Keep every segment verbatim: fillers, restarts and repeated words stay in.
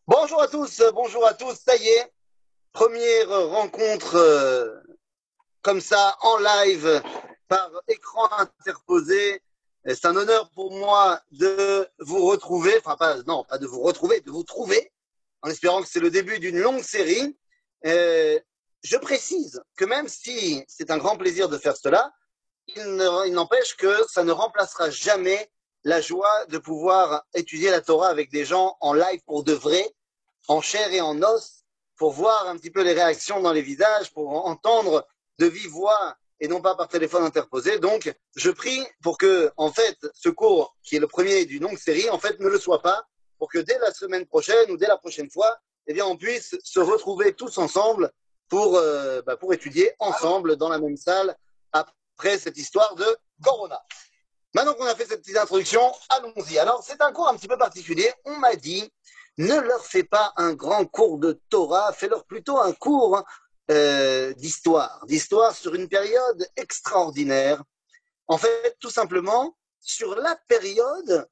Bonjour à tous, euh, bonjour à tous, ça y est, première rencontre euh, comme ça en live par écran interposé. Et c'est un honneur pour moi de vous retrouver, enfin pas, non, pas de vous retrouver, de vous trouver, en espérant que c'est le début d'une longue série. Euh, je précise que même si c'est un grand plaisir de faire cela, il ne- il n'empêche que ça ne remplacera jamais la joie de pouvoir étudier la Torah avec des gens en live pour de vrai, en chair et en os, pour voir un petit peu les réactions dans les visages, pour entendre de vive voix et non pas par téléphone interposé. Donc, je prie pour que, en fait, ce cours, qui est le premier d'une longue série, en fait, ne le soit pas, pour que dès la semaine prochaine ou dès la prochaine fois, eh bien, on puisse se retrouver tous ensemble pour, euh, bah, pour étudier ensemble dans la même salle après cette histoire de Corona. Maintenant qu'on a fait cette petite introduction, allons-y. Alors, c'est un cours un petit peu particulier. On m'a dit, ne leur fais pas un grand cours de Torah, fais-leur plutôt un cours euh, d'histoire, d'histoire sur une période extraordinaire. En fait, tout simplement, sur la période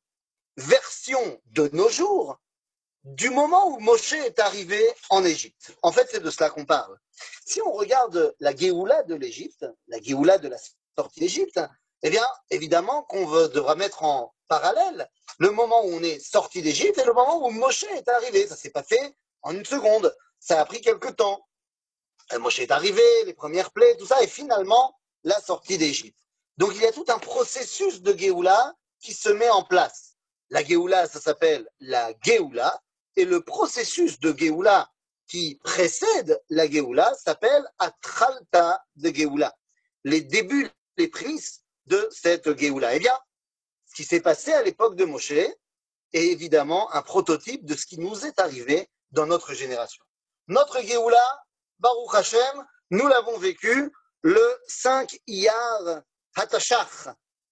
version de nos jours, du moment où Moshe est arrivé en Égypte. En fait, c'est de cela qu'on parle. Si on regarde la Géoula de l'Égypte, la Géoula de la sortie d'Égypte, eh bien, évidemment qu'on devra mettre en parallèle le moment où on est sorti d'Égypte et le moment où Moshe est arrivé. Ça ne s'est pas fait en une seconde. Ça a pris quelque temps. Moshe est arrivé, les premières plaies, tout ça, et finalement, la sortie d'Égypte. Donc, il y a tout un processus de Géoula qui se met en place. La Géoula, ça s'appelle la Géoula, et le processus de Géoula qui précède la Géoula s'appelle Atralta de Géoula. Les débuts, les prémices de cette Géoula. Eh bien, ce qui s'est passé à l'époque de Moshe est évidemment un prototype de ce qui nous est arrivé dans notre génération. Notre Géoula, Baruch Hashem, nous l'avons vécu le cinq Iyar Hatashach,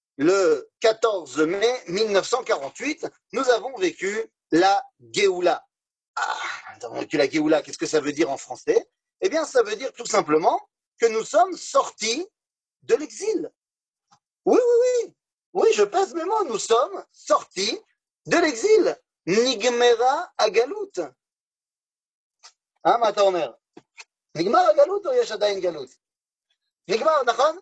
le quatorze mai mille neuf cent quarante-huit, nous avons vécu la Géoula. Ah, nous avons vécu la Géoula, qu'est-ce que ça veut dire en français? Eh bien, ça veut dire tout simplement que nous sommes sortis de l'exil. Oui, oui, oui, oui, je pèse mes mots, nous sommes sortis de l'exil. Nigmera הגלות. אה, מה אתה אומר? נגמר הגלות או יש עדיין גלות? נגמר, נכון?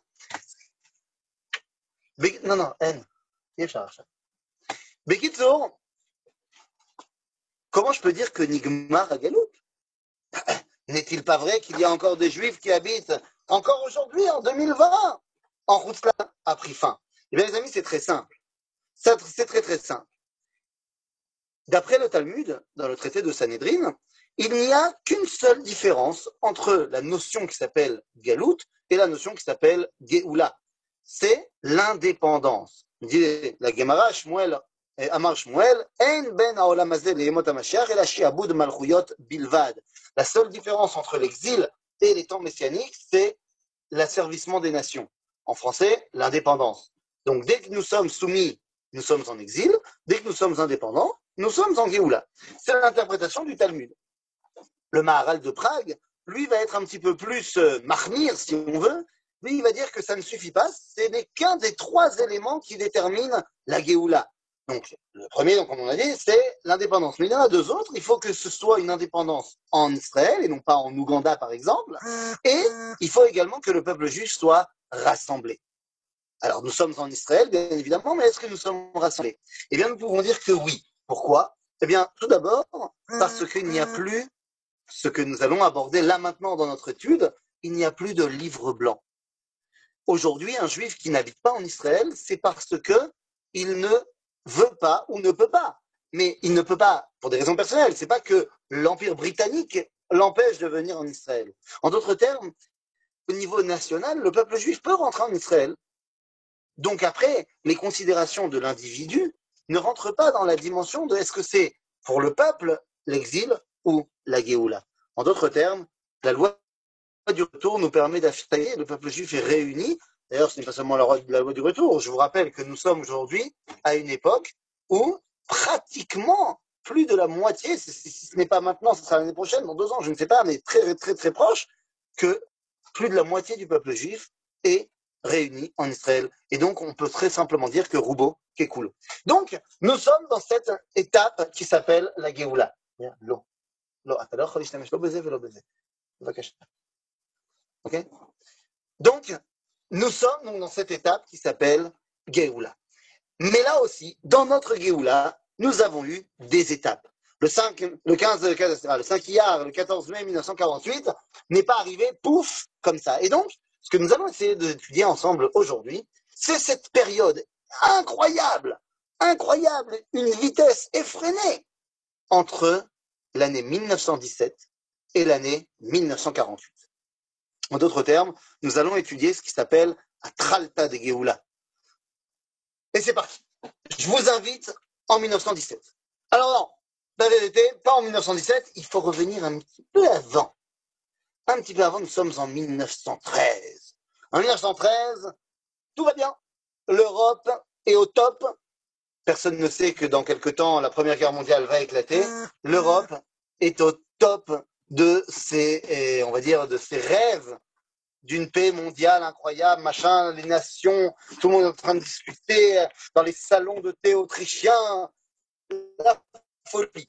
לא, לא, אין. אי אפשר עכשיו. בקיצור, comment je peux dire que Nigmar הגלות? N'est-il pas vrai qu'il y a encore des juifs qui habitent encore aujourd'hui, en deux mille vingt, en Rouzla a pris fin? Eh bien, les amis, c'est très simple. C'est très, très simple. D'après le Talmud, dans le traité de Sanhédrin, il n'y a qu'une seule différence entre la notion qui s'appelle Galout et la notion qui s'appelle Géoula. C'est l'indépendance. Dit la Gemara, Shmuel, Amar Shmuel, En ben haolam hazeh leyemot hamashiach ela shi'abud malchuyot bilvad. La seule différence entre l'exil et les temps messianiques, c'est l'asservissement des nations. En français, l'indépendance. Donc, dès que nous sommes soumis, nous sommes en exil. Dès que nous sommes indépendants, nous sommes en Géoula. C'est l'interprétation du Talmud. Le Maharal de Prague, lui, va être un petit peu plus euh, marmire, si on veut. Lui, il va dire que ça ne suffit pas. Ce n'est qu'un des trois éléments qui déterminent la Géoula. Donc, le premier, donc, comme on a dit, c'est l'indépendance. Mais il y en a deux autres. Il faut que ce soit une indépendance en Israël et non pas en Ouganda, par exemple. Et il faut également que le peuple juif soit rassemblé. Alors, nous sommes en Israël, bien évidemment, mais est-ce que nous sommes rassemblés? Eh bien, nous pouvons dire que oui. Pourquoi? Eh bien, tout d'abord, parce qu'il n'y a plus ce que nous allons aborder là maintenant dans notre étude, il n'y a plus de livre blanc. Aujourd'hui, un juif qui n'habite pas en Israël, c'est parce que il ne veut pas ou ne peut pas. Mais il ne peut pas pour des raisons personnelles. C'est pas que l'Empire britannique l'empêche de venir en Israël. En d'autres termes, au niveau national, le peuple juif peut rentrer en Israël. Donc après, les considérations de l'individu ne rentrent pas dans la dimension de est-ce que c'est pour le peuple l'exil ou la Géoula. En d'autres termes, la loi du retour nous permet d'affirmer le peuple juif est réuni. D'ailleurs, ce n'est pas seulement la loi, la loi du retour. Je vous rappelle que nous sommes aujourd'hui à une époque où pratiquement plus de la moitié, si, si ce n'est pas maintenant, ce sera l'année prochaine, dans deux ans, je ne sais pas, mais très très très proche, que plus de la moitié du peuple juif est réunis en Israël. Et donc, on peut très simplement dire que Roubo, qui est cool. Donc, nous sommes dans cette étape qui s'appelle la Géoula. L'eau. לא, אתה לא יכול להשתמש לא בזה ולא בזה. בבקשה. Ok? Donc, nous sommes donc dans cette étape qui s'appelle Géoula. Mais là aussi, dans notre Géoula, nous avons eu des étapes. Le cinq, le quinze, le cinq Iyar, le quatorze mai mille neuf cent quarante-huit n'est pas arrivé, pouf, comme ça. Et donc, ce que nous allons essayer d'étudier ensemble aujourd'hui, c'est cette période incroyable, incroyable, une vitesse effrénée entre l'année mille neuf cent dix-sept et l'année mille neuf cent quarante-huit. En d'autres termes, nous allons étudier ce qui s'appelle la Tralta de Géoula. Et c'est parti. Je vous invite en mille neuf cent dix-sept. Alors non, la vérité, pas en mille neuf cent dix-sept, il faut revenir un petit peu avant. Un petit peu avant, nous sommes en mille neuf cent treize. En mille neuf cent treize, tout va bien. L'Europe est au top. Personne ne sait que dans quelque temps, la Première Guerre mondiale va éclater. L'Europe est au top de ses, on va dire, de ses rêves d'une paix mondiale incroyable, machin, les nations, tout le monde est en train de discuter dans les salons de thé autrichiens, la folie.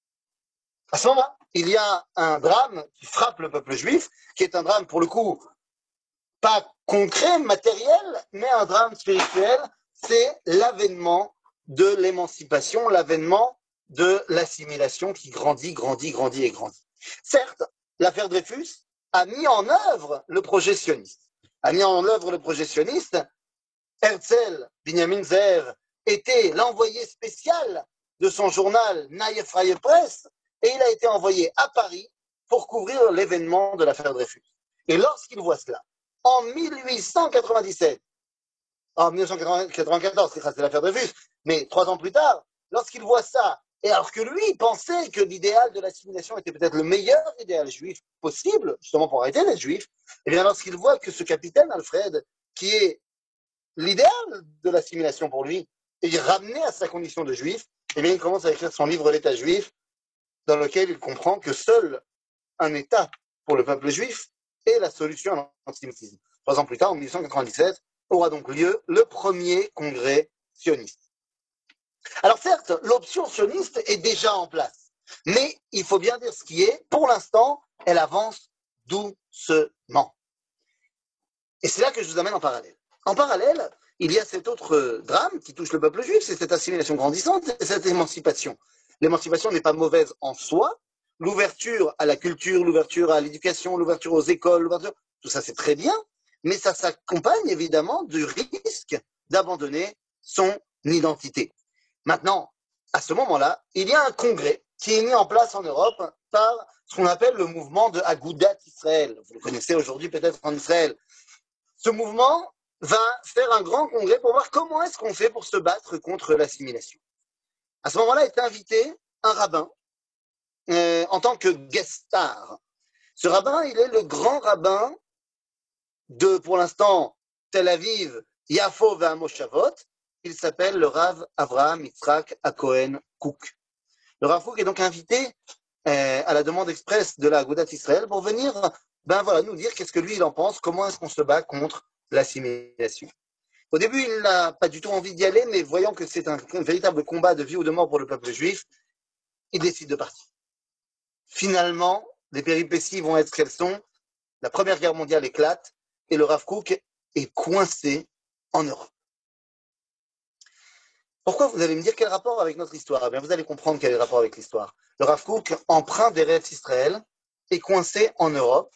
À ce moment-là, il y a un drame qui frappe le peuple juif, qui est un drame pour le coup pas concret, matériel, mais un drame spirituel, c'est l'avènement de l'émancipation, l'avènement de l'assimilation qui grandit, grandit, grandit et grandit. Certes, l'affaire Dreyfus a mis en œuvre le projet sioniste. A mis en œuvre le projet sioniste. Herzl, Binyamin Ze'ev, était l'envoyé spécial de son journal Neue Freie Presse et il a été envoyé à Paris pour couvrir l'événement de l'affaire Dreyfus. Et lorsqu'il voit cela, en mille huit cent quatre-vingt-dix-sept, en mille neuf cent quatre-vingt-quatorze, c'est l'affaire Dreyfus, mais trois ans plus tard, lorsqu'il voit ça, et alors que lui pensait que l'idéal de l'assimilation était peut-être le meilleur idéal juif possible, justement pour arrêter d'être juif, et bien lorsqu'il voit que ce capitaine Alfred, qui est l'idéal de l'assimilation pour lui, est ramené à sa condition de juif, et bien il commence à écrire son livre L'État juif, dans lequel il comprend que seul un État pour le peuple juif est la solution à l'antisémitisme. Trois ans plus tard, en mille huit cent quatre-vingt-dix-sept, aura donc lieu le premier congrès sioniste. Alors certes, l'option sioniste est déjà en place, mais il faut bien dire ce qui est, pour l'instant, elle avance doucement. Et c'est là que je vous amène en parallèle. En parallèle, il y a cet autre drame qui touche le peuple juif, c'est cette assimilation grandissante et cette émancipation. L'émancipation n'est pas mauvaise en soi, l'ouverture à la culture, l'ouverture à l'éducation, l'ouverture aux écoles, l'ouverture, tout ça c'est très bien, mais ça s'accompagne évidemment du risque d'abandonner son identité. Maintenant, à ce moment-là, il y a un congrès qui est mis en place en Europe par ce qu'on appelle le mouvement de Agudat Israël. Vous le connaissez aujourd'hui peut-être en Israël. Ce mouvement va faire un grand congrès pour voir comment est-ce qu'on fait pour se battre contre l'assimilation. À ce moment-là est invité un rabbin euh, en tant que guest star. Ce rabbin, il est le grand rabbin de, pour l'instant, Tel Aviv, Yafo Ve'amoshavot. Il s'appelle le Rav Avraham Yitzhak Hakohen Kook. Le Rav Kook est donc invité euh, à la demande expresse de la Agudat Israël pour venir ben voilà, nous dire qu'est-ce que lui il en pense, comment est-ce qu'on se bat contre l'assimilation. Au début, il n'a pas du tout envie d'y aller, mais voyant que c'est un, un véritable combat de vie ou de mort pour le peuple juif, il décide de partir. Finalement, les péripéties vont être qu'elles sont. La Première Guerre mondiale éclate et le Rav Kook est coincé en Europe. Pourquoi vous allez me dire quel rapport avec notre histoire? Eh bien, vous allez comprendre quel est le rapport avec l'histoire. Le Rav Kook, emprunt d'Eretz Israël, est coincé en Europe.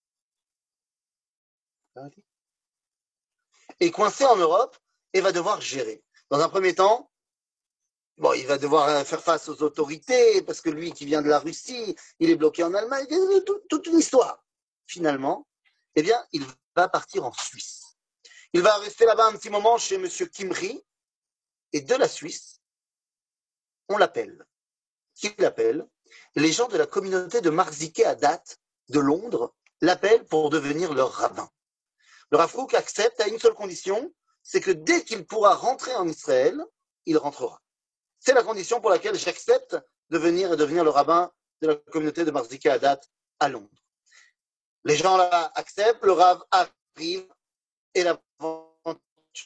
Est coincé en Europe et va devoir gérer. Dans un premier temps, bon, il va devoir faire face aux autorités parce que lui qui vient de la Russie, il est bloqué en Allemagne, toute, toute une histoire. Finalement, eh bien, il va partir en Suisse. Il va rester là-bas un petit moment chez Monsieur Kimri et de la Suisse, on l'appelle. Qui l'appelle? Les gens de la communauté de Marziké à date de Londres l'appellent pour devenir leur rabbin. Le Rav Kook accepte à une seule condition, c'est que dès qu'il pourra rentrer en Israël, il rentrera. C'est la condition pour laquelle j'accepte de venir et devenir le rabbin de la communauté de Marziké à date à Londres. Les gens là acceptent, le Rav arrive et l'aventure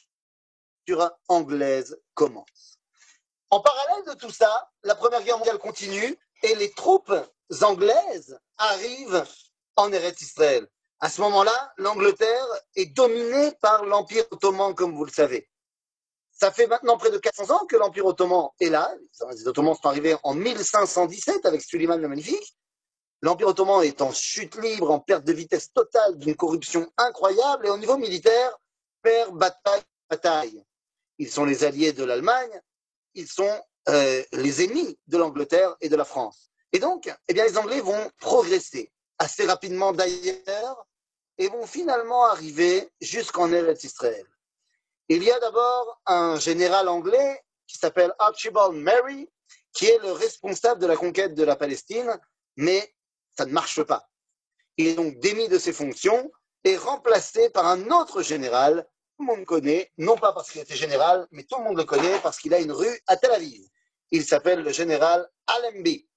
anglaise commence. En parallèle de tout ça, la Première Guerre mondiale continue et les troupes anglaises arrivent en Eretz Israël. À ce moment-là, l'Angleterre est dominée par l'Empire ottoman, comme vous le savez. Ça fait maintenant près de quatre cents ans que l'Empire ottoman est là. Les Ottomans sont arrivés en mille cinq cent dix-sept avec Suleiman le Magnifique. L'Empire ottoman est en chute libre, en perte de vitesse totale, d'une corruption incroyable, et au niveau militaire, perd bataille, bataille. Ils sont les alliés de l'Allemagne, ils sont euh, les ennemis de l'Angleterre et de la France. Et donc, eh bien, les Anglais vont progresser assez rapidement d'ailleurs et vont finalement arriver jusqu'en Eretz Israël. Il y a d'abord un général anglais qui s'appelle Archibald Mary, qui est le responsable de la conquête de la Palestine, mais ça ne marche pas. Il est donc démis de ses fonctions et remplacé par un autre général, tout le monde connaît, non pas parce qu'il était général, mais tout le monde le connaît parce qu'il a une rue à Tel Aviv. Il s'appelle le général Allenby.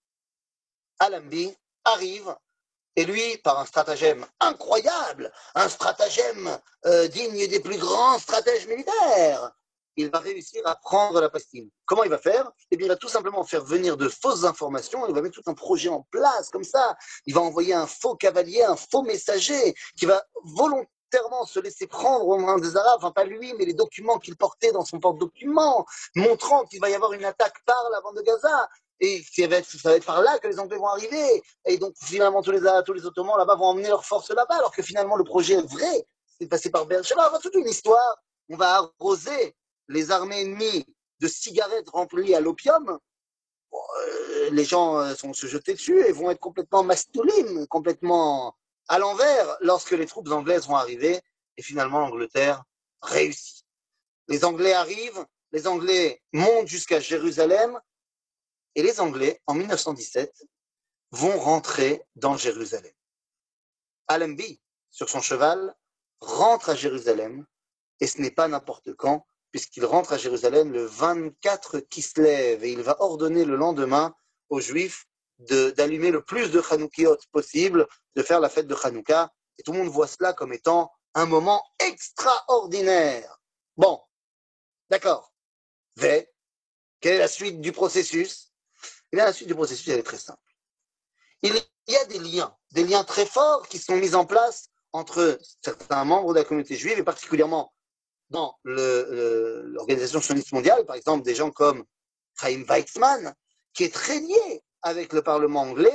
Allenby arrive, et lui, par un stratagème incroyable, un stratagème euh, digne des plus grands stratèges militaires, il va réussir à prendre la Palestine. Comment il va faire? Eh bien, il va tout simplement faire venir de fausses informations, il va mettre tout un projet en place, comme ça. Il va envoyer un faux cavalier, un faux messager, qui va volontairement se laisser prendre aux mains des Arabes, enfin pas lui, mais les documents qu'il portait dans son porte-documents, montrant qu'il va y avoir une attaque par la bande de Gaza. Et ça va, être, ça va être par là que les Anglais vont arriver. Et donc, finalement, tous les, tous les Ottomans là-bas vont emmener leurs forces là-bas, alors que finalement, le projet est vrai. C'est passé par Beersheba. On va toute une histoire. On va arroser les armées ennemies de cigarettes remplies à l'opium. Bon, euh, les gens euh, vont se jeter dessus et vont être complètement mastoulim, complètement à l'envers lorsque les troupes anglaises vont arriver. Et finalement, l'Angleterre réussit. Les Anglais arrivent, les Anglais montent jusqu'à Jérusalem. Et les Anglais, en mille neuf cent dix-sept, vont rentrer dans Jérusalem. Allenby, sur son cheval, rentre à Jérusalem, et ce n'est pas n'importe quand, puisqu'il rentre à Jérusalem le vingt-quatre Kislev, et il va ordonner le lendemain aux Juifs de, d'allumer le plus de Chanoukiot possible, de faire la fête de Hanouka, et tout le monde voit cela comme étant un moment extraordinaire. Bon, d'accord. Mais, quelle est la suite du processus? Eh bien, la suite du processus, elle est très simple. Il y a des liens, des liens très forts qui sont mis en place entre certains membres de la communauté juive, et particulièrement dans le, le, l'organisation sioniste mondiale, par exemple des gens comme Chaim Weizmann, qui est très lié avec le Parlement anglais,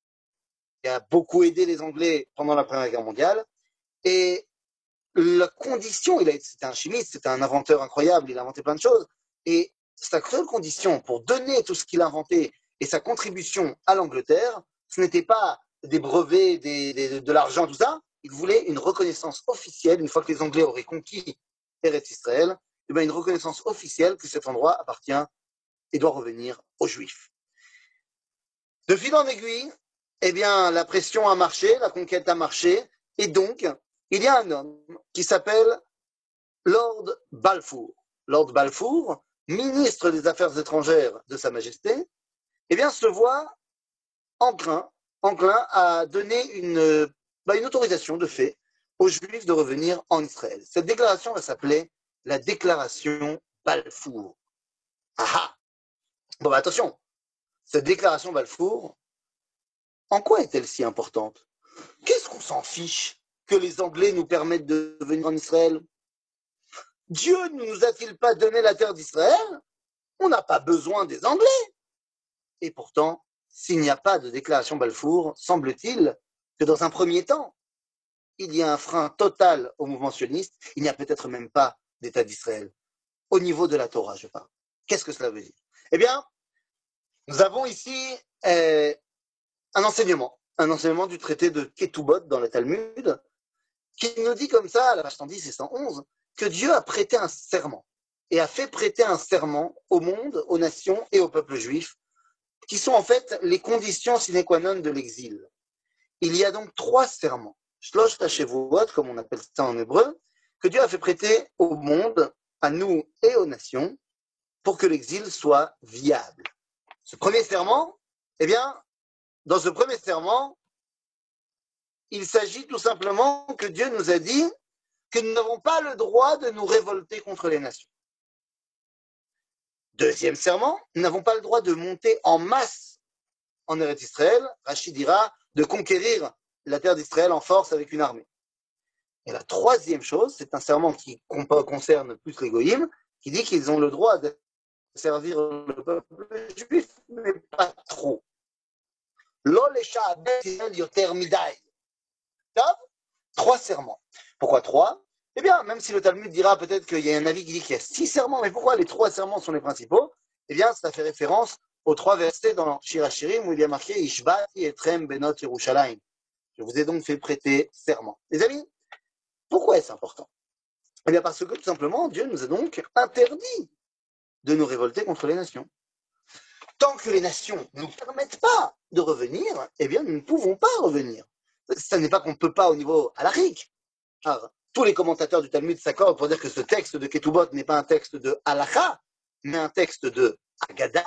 qui a beaucoup aidé les Anglais pendant la Première Guerre mondiale, et la condition, il a, c'était un chimiste, c'était un inventeur incroyable, il a inventé plein de choses, et sa seule condition pour donner tout ce qu'il a inventé et sa contribution à l'Angleterre, ce n'était pas des brevets, des, des, de l'argent, tout ça. Il voulait une reconnaissance officielle, une fois que les Anglais auraient conquis Eretz Israël, eh bien une reconnaissance officielle que cet endroit appartient et doit revenir aux Juifs. De fil en aiguille, eh bien, la pression a marché, la conquête a marché, et donc, il y a un homme qui s'appelle Lord Balfour. Lord Balfour, ministre des Affaires étrangères de Sa Majesté, eh bien, se voit enclin, enclin à donner une, bah, une autorisation de fait aux Juifs de revenir en Israël. Cette déclaration va s'appeler la déclaration Balfour. Ah ah. Bon, bah, attention, cette déclaration Balfour, en quoi est-elle si importante? Qu'est-ce qu'on s'en fiche que les Anglais nous permettent de venir en Israël? Dieu ne nous a-t-il pas donné la terre d'Israël? On n'a pas besoin des Anglais. Et pourtant, s'il n'y a pas de déclaration Balfour, semble-t-il que dans un premier temps, il y a un frein total au mouvement sioniste. Il n'y a peut-être même pas d'État d'Israël. Au niveau de la Torah, je parle. Qu'est-ce que cela veut dire? Eh bien, nous avons ici euh, un enseignement, un enseignement du traité de Ketubot dans le Talmud, qui nous dit comme ça, à la page cent dix et cent onze, que Dieu a prêté un serment, et a fait prêter un serment au monde, aux nations et au peuple juif, qui sont en fait les conditions sine qua non de l'exil. Il y a donc trois serments, shlosh tashevuot, comme on appelle ça en hébreu, que Dieu a fait prêter au monde, à nous et aux nations, pour que l'exil soit viable. Ce premier serment, eh bien, dans ce premier serment, il s'agit tout simplement que Dieu nous a dit que nous n'avons pas le droit de nous révolter contre les nations. Deuxième serment, nous n'avons pas le droit de monter en masse en Eretz Israël, Rachid dira de conquérir la terre d'Israël en force avec une armée. Et la troisième chose, c'est un serment qui concerne plus les goïms, qui dit qu'ils ont le droit de servir le peuple juif, mais pas trop. Lo lesha yoter midai. Trois serments. Pourquoi trois? Eh bien, même si le Talmud dira peut-être qu'il y a un avis qui dit qu'il y a six serments, mais pourquoi les trois serments sont les principaux? Eh bien, ça fait référence aux trois versets dans Shir HaShirim où il y a marqué Ishbati etrem benot Yerushalayim. Je vous ai donc fait prêter serment. Les amis, pourquoi est-ce important? Eh bien, parce que tout simplement, Dieu nous a donc interdit de nous révolter contre les nations. Tant que les nations ne nous permettent pas de revenir, eh bien, nous ne pouvons pas revenir. Ce n'est pas qu'on ne peut pas au niveau halakhique. Alors, tous les commentateurs du Talmud s'accordent pour dire que ce texte de Ketubot n'est pas un texte de halakha, mais un texte de Haggadah.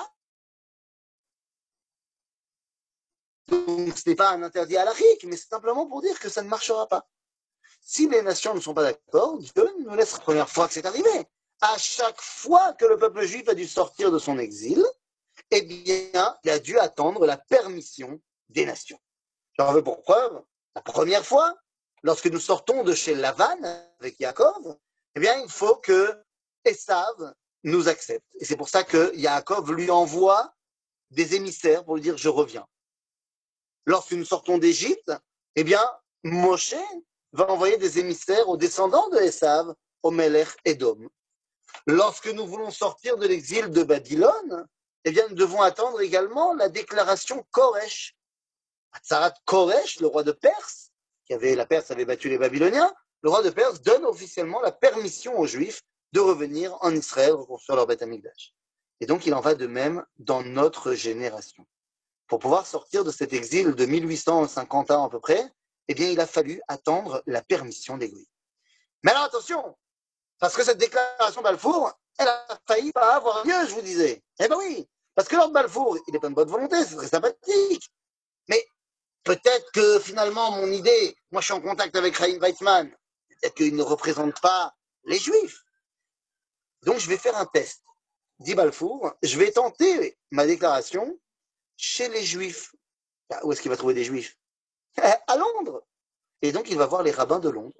Donc, ce n'est pas un interdit halakhique, mais c'est simplement pour dire que ça ne marchera pas. Si les nations ne sont pas d'accord, Dieu nous laisse la première fois que c'est arrivé. À chaque fois que le peuple juif a dû sortir de son exil, eh bien, il a dû attendre la permission des nations. J'en veux pour preuve, la première fois, lorsque nous sortons de chez Lavan avec Yaakov, eh bien, il faut que Esav nous accepte. Et c'est pour ça que Yaakov lui envoie des émissaires pour lui dire « je reviens ». Lorsque nous sortons d'Égypte, eh bien, Moshe va envoyer des émissaires aux descendants de Esav, au Melech Edom. Lorsque nous voulons sortir de l'exil de Babylone, eh bien, nous devons attendre également la déclaration Koresh. Atzarat Koresh, le roi de Perse, qui avait, la Perse avait battu les Babyloniens, le roi de Perse donne officiellement la permission aux Juifs de revenir en Israël, reconstruire leur Beth Amikdash. Et donc, il en va de même dans notre génération. Pour pouvoir sortir de cet exil de mille huit cent cinquante ans à peu près, eh bien, il a fallu attendre la permission des Goïs. Mais alors, attention, parce que cette déclaration Balfour, elle a failli pas avoir lieu, je vous disais. Eh ben oui, parce que Lord Balfour, il est plein de bonne volonté, c'est très sympathique. Mais peut-être que finalement, mon idée, moi je suis en contact avec Chaim Weizmann, peut-être qu'il ne représente pas les Juifs. Donc je vais faire un test. Dit Balfour, je vais tenter ma déclaration chez les Juifs. Où est-ce qu'il va trouver des Juifs? À Londres. Et donc il va voir les rabbins de Londres.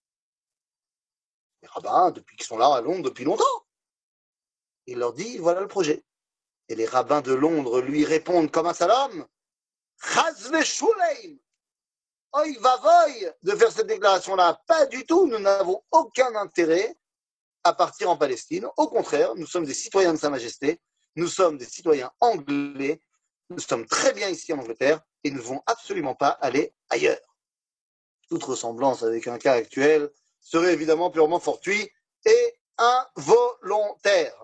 Les rabbins, depuis qu'ils sont là à Londres depuis longtemps. Il leur dit, voilà le projet. Et les rabbins de Londres lui répondent comme un salam, Chaz v'shuleim. Oy vavoy de faire cette déclaration-là. Pas du tout, nous n'avons aucun intérêt à partir en Palestine. Au contraire, nous sommes des citoyens de Sa Majesté, nous sommes des citoyens anglais, nous sommes très bien ici en Angleterre et nous ne devons absolument pas aller ailleurs. Toute ressemblance avec un cas actuel serait évidemment purement fortuit et involontaire.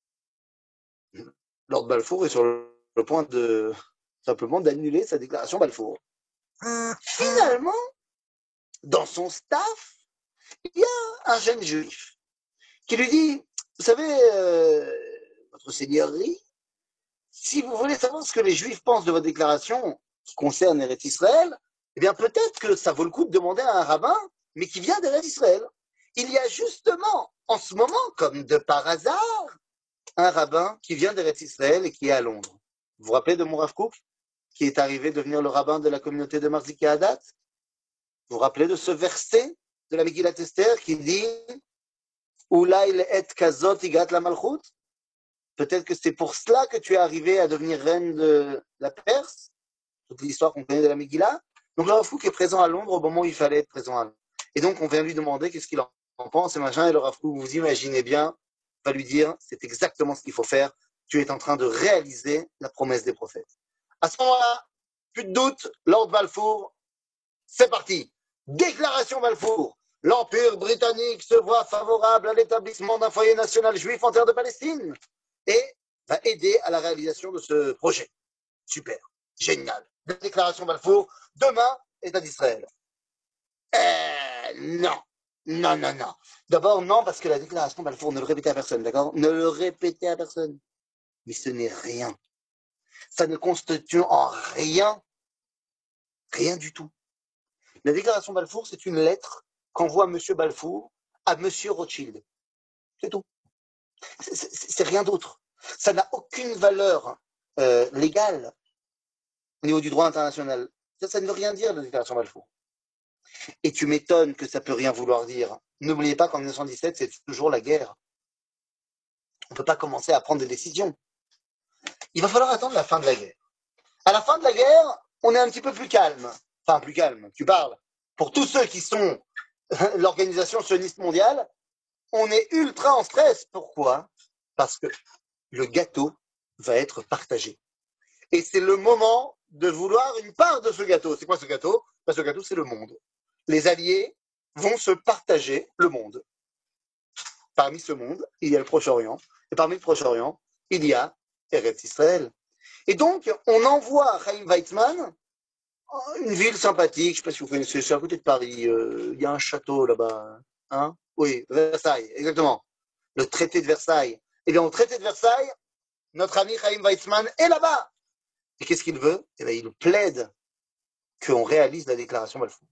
Lord Balfour est sur le point de simplement d'annuler sa déclaration Balfour. Finalement, dans son staff, il y a un jeune juif qui lui dit, vous savez, euh, votre seigneurie, si vous voulez savoir ce que les juifs pensent de votre déclaration qui concerne Eretz Israël, eh bien peut-être que ça vaut le coup de demander à un rabbin, mais qui vient d'Eretz Israël. Il y a justement, en ce moment, comme de par hasard, un rabbin qui vient d'Eretz Israël et qui est à Londres. Vous vous rappelez de mon Rav Kook, qui est arrivé à devenir le rabbin de la communauté de Marziki Hadat? Vous vous rappelez de ce verset de la Megillat Esther qui dit Oulai le'et kazot igat la malchut? Peut-être que c'est pour cela que tu es arrivé à devenir reine de la Perse, toute l'histoire qu'on connaît de la Megillah. Donc le Rav Kook est présent à Londres au moment où il fallait être présent à Londres. Et donc on vient lui demander qu'est-ce qu'il en pense et machin, et le Rav Kook, vous imaginez bien, va lui dire c'est exactement ce qu'il faut faire, tu es en train de réaliser la promesse des prophètes. À ce moment-là, plus de doute, Lord Balfour, c'est parti. Déclaration Balfour. L'Empire britannique se voit favorable à l'établissement d'un foyer national juif en terre de Palestine et va aider à la réalisation de ce projet. Super, génial. Déclaration Balfour, demain, État d'Israël. Euh, non, non, non, non. D'abord, non, parce que la déclaration Balfour, ne le répétez à personne, d'accord? Ne le répétez à personne. Mais ce n'est rien. Ça ne constitue en rien, rien du tout. La déclaration Balfour, c'est une lettre qu'envoie M. Balfour à M. Rothschild. C'est tout. C'est rien d'autre. Ça n'a aucune valeur euh, légale. au niveau du droit international. Ça, ça ne veut rien dire, la déclaration Balfour. Et tu m'étonnes que ça peut rien vouloir dire. N'oubliez pas qu'en mille neuf cent dix-sept, c'est toujours la guerre. On ne peut pas commencer à prendre des décisions. Il va falloir attendre la fin de la guerre. À la fin de la guerre, on est un petit peu plus calme. Enfin, plus calme, tu parles. Pour tous ceux qui sont l'organisation sioniste mondiale, on est ultra en stress. Pourquoi? Parce que le gâteau va être partagé. Et c'est le moment de vouloir une part de ce gâteau. C'est quoi ce gâteau? Ben, ce gâteau, c'est le monde. Les alliés vont se partager le monde. Parmi ce monde, il y a le Proche-Orient. Et parmi le Proche-Orient, il y a Eretz Israël. Et donc, on envoie Chaim Weizmann, une ville sympathique, je ne sais pas si vous connaissez, c'est à côté de Paris. Euh, il y a un château là-bas. Hein? Oui, Versailles, exactement. Le traité de Versailles. Eh bien, au traité de Versailles, notre ami Chaim Weizmann est là-bas. Et qu'est-ce qu'il veut? Eh bien, il plaide qu'on réalise la déclaration Balfour.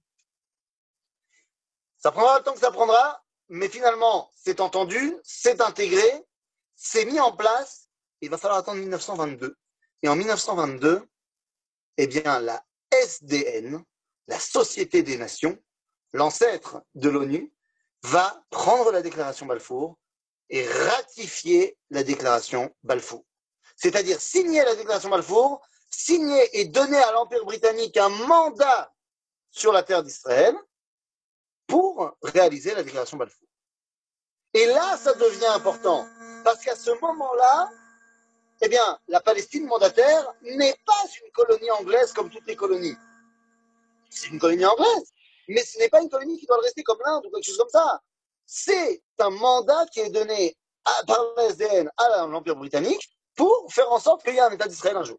Ça prendra le temps que ça prendra, mais finalement, c'est entendu, c'est intégré, c'est mis en place. Il va falloir attendre mille neuf cent vingt-deux. Et en mille neuf cent vingt-deux, eh bien, la S D N, la Société des Nations, l'ancêtre de l'ONU, va prendre la déclaration Balfour et ratifier la déclaration Balfour. C'est-à-dire signer la déclaration Balfour, signer et donner à l'Empire britannique un mandat sur la terre d'Israël pour réaliser la déclaration Balfour. Et là, ça devient important, parce qu'à ce moment-là, eh bien, la Palestine mandataire n'est pas une colonie anglaise comme toutes les colonies. C'est une colonie anglaise, mais ce n'est pas une colonie qui doit le rester comme l'Inde ou quelque chose comme ça. C'est un mandat qui est donné à, par la S D N à l'Empire britannique pour faire en sorte qu'il y ait un État d'Israël un jour.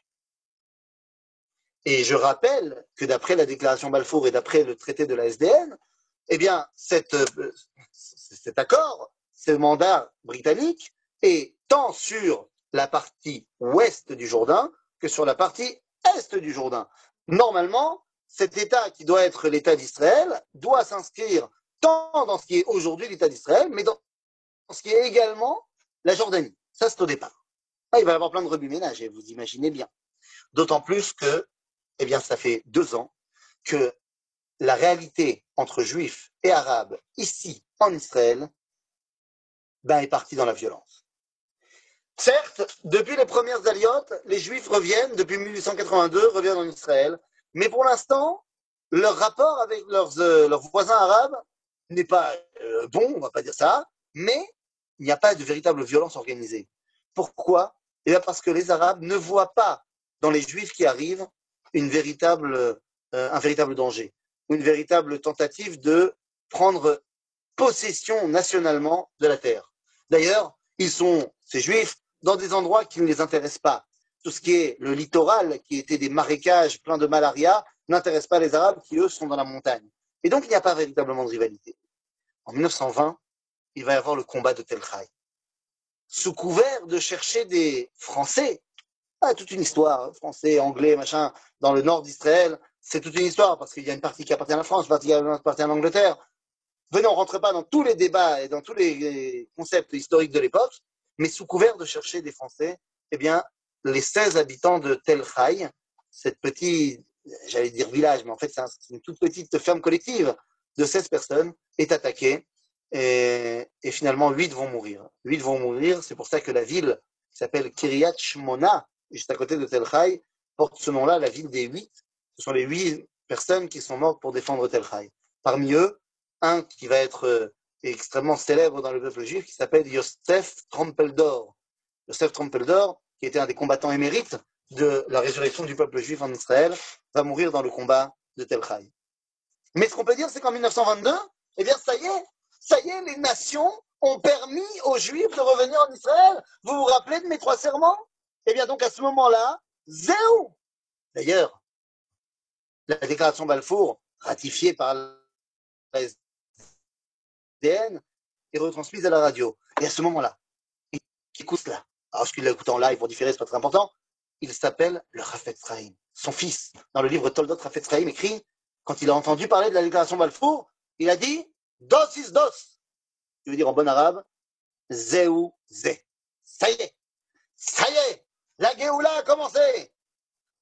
Et je rappelle que d'après la déclaration Balfour et d'après le traité de la S D N, eh bien, cette, euh, cet accord, ce mandat britannique est tant sur la partie ouest du Jourdain que sur la partie est du Jourdain. Normalement, cet État qui doit être l'État d'Israël doit s'inscrire tant dans ce qui est aujourd'hui l'État d'Israël, mais dans ce qui est également la Jordanie. Ça, c'est au départ. Ah, il va y avoir plein de remue-ménage, vous imaginez bien. D'autant plus que, eh bien, ça fait deux ans que la réalité entre juifs et arabes ici en Israël ben, est partie dans la violence. Certes, depuis les premières aliotes, les juifs reviennent, depuis mille huit cent quatre-vingt-deux, reviennent en Israël, mais pour l'instant, leur rapport avec leurs, euh, leurs voisins arabes n'est pas euh, bon, on ne va pas dire ça, mais il n'y a pas de véritable violence organisée. Pourquoi? Eh bien parce que les Arabes ne voient pas dans les juifs qui arrivent une véritable, euh, un véritable danger, une véritable tentative de prendre possession nationalement de la terre. D'ailleurs, ils sont, ces juifs, dans des endroits qui ne les intéressent pas. Tout ce qui est le littoral, qui était des marécages pleins de malaria, n'intéresse pas les Arabes qui, eux, sont dans la montagne. Et donc, il n'y a pas véritablement de rivalité. En mille neuf cent vingt, il va y avoir le combat de Tel Chai. Sous couvert de chercher des Français, ah, toute une histoire, français, anglais, machin, dans le nord d'Israël, c'est toute une histoire, parce qu'il y a une partie qui appartient à la France, une partie qui appartient à l'Angleterre. Venez, on ne rentre pas dans tous les débats et dans tous les concepts historiques de l'époque, mais sous couvert de chercher des Français, eh bien, les seize habitants de Tel Chai, cette petite, j'allais dire village, mais en fait, c'est un, une toute petite ferme collective de seize personnes, est attaquée, et, et finalement, huit vont mourir. huit vont mourir, c'est pour ça que la ville qui s'appelle Kiryat Shmona, juste à côté de Tel Chai, porte ce nom-là, la ville des huit. Ce sont les huit personnes qui sont mortes pour défendre Tel Chai. Parmi eux, un qui va être euh, extrêmement célèbre dans le peuple juif, qui s'appelle Yosef Trompeldor. Yosef Trompeldor, qui était un des combattants émérites de la résurrection du peuple juif en Israël, va mourir dans le combat de Tel Chai. Mais ce qu'on peut dire, c'est qu'en mille neuf cent vingt-deux, eh bien, ça y est, ça y est, les nations ont permis aux Juifs de revenir en Israël. Vous vous rappelez de mes trois serments? Eh bien, donc, à ce moment-là, zéro. D'ailleurs, la déclaration Balfour, ratifiée par la S D N, est retransmise à la radio. Et à ce moment-là, qui écoute cela? Alors, ce qu'il l'a écouté en live pour différer, c'est pas très important. Il s'appelle le Chafetz Chaim. Son fils, dans le livre Toldot Chafetz Chaim, écrit, quand il a entendu parler de la déclaration Balfour, il a dit Dos is dos. Je veux dire en bon arabe, Zéou Zé. Ça y est, ça y est, la Géoula a commencé.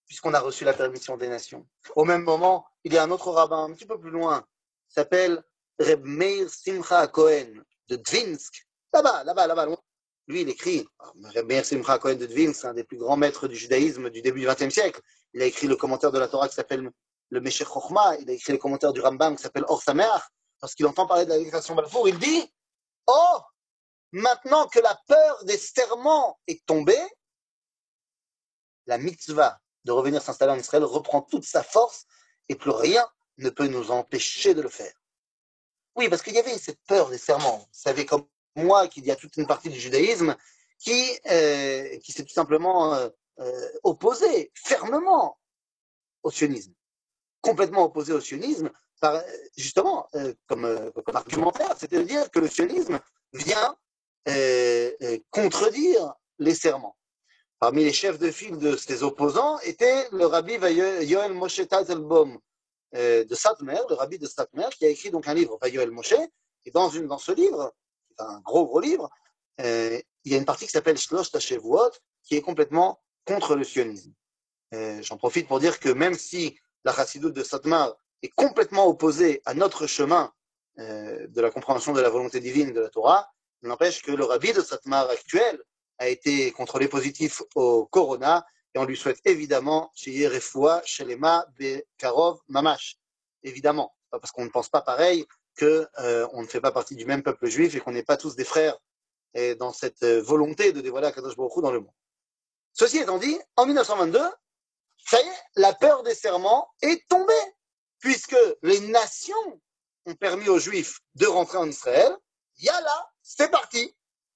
puisqu'on a reçu la permission des nations. Au même moment, il y a un autre rabbin un petit peu plus loin, qui s'appelle Reb Meir Simcha Cohen de Dvinsk, là-bas, là-bas, là-bas, loin. Lui, il écrit, Reb Meir Simcha Cohen de Dvinsk, un des plus grands maîtres du judaïsme du début du vingtième siècle. Il a écrit le commentaire de la Torah qui s'appelle le Meshech Chochma, il a écrit le commentaire du Rambam qui s'appelle Or Sameach. Lorsqu'il entend parler de la déclaration Balfour, il dit « Oh, maintenant que la peur des serments est tombée, la mitzvah de revenir s'installer en Israël reprend toute sa force et plus rien ne peut nous empêcher de le faire. » Oui, parce qu'il y avait cette peur des serments. Vous savez comme moi qu'il y a toute une partie du judaïsme qui, euh, qui s'est tout simplement euh, euh, opposée fermement au sionisme. Complètement opposé au sionisme, par, justement, euh, comme, euh, comme argumentaire, c'est-à-dire que le sionisme vient euh, euh, contredire les serments. Parmi les chefs de file de ses opposants était le rabbi Yoel Moshe Teitelbaum euh, de Satmer, le rabbi de Satmer, qui a écrit donc un livre, Yoel Moshe, et dans, une, dans ce livre, c'est un gros gros livre, euh, il y a une partie qui s'appelle Shlosh Tashevuot, qui est complètement contre le sionisme. Euh, j'en profite pour dire que même si la chassidoute de Satmar est complètement opposée à notre chemin euh, de la compréhension de la volonté divine de la Torah, il n'empêche que le rabbi de Satmar actuel a été contrôlé positif au corona et on lui souhaite évidemment chez Refoua, chez Lema, Bekarov, Mamash. Évidemment, pas parce qu'on ne pense pas pareil qu'on euh, ne fait pas partie du même peuple juif et qu'on n'est pas tous des frères et dans cette volonté de dévoiler Akadosh Baruch Hu dans le monde. Ceci étant dit, en mille neuf cent vingt-deux, ça y est, la peur des serments est tombée, puisque les nations ont permis aux Juifs de rentrer en Israël. Yalla, c'est parti.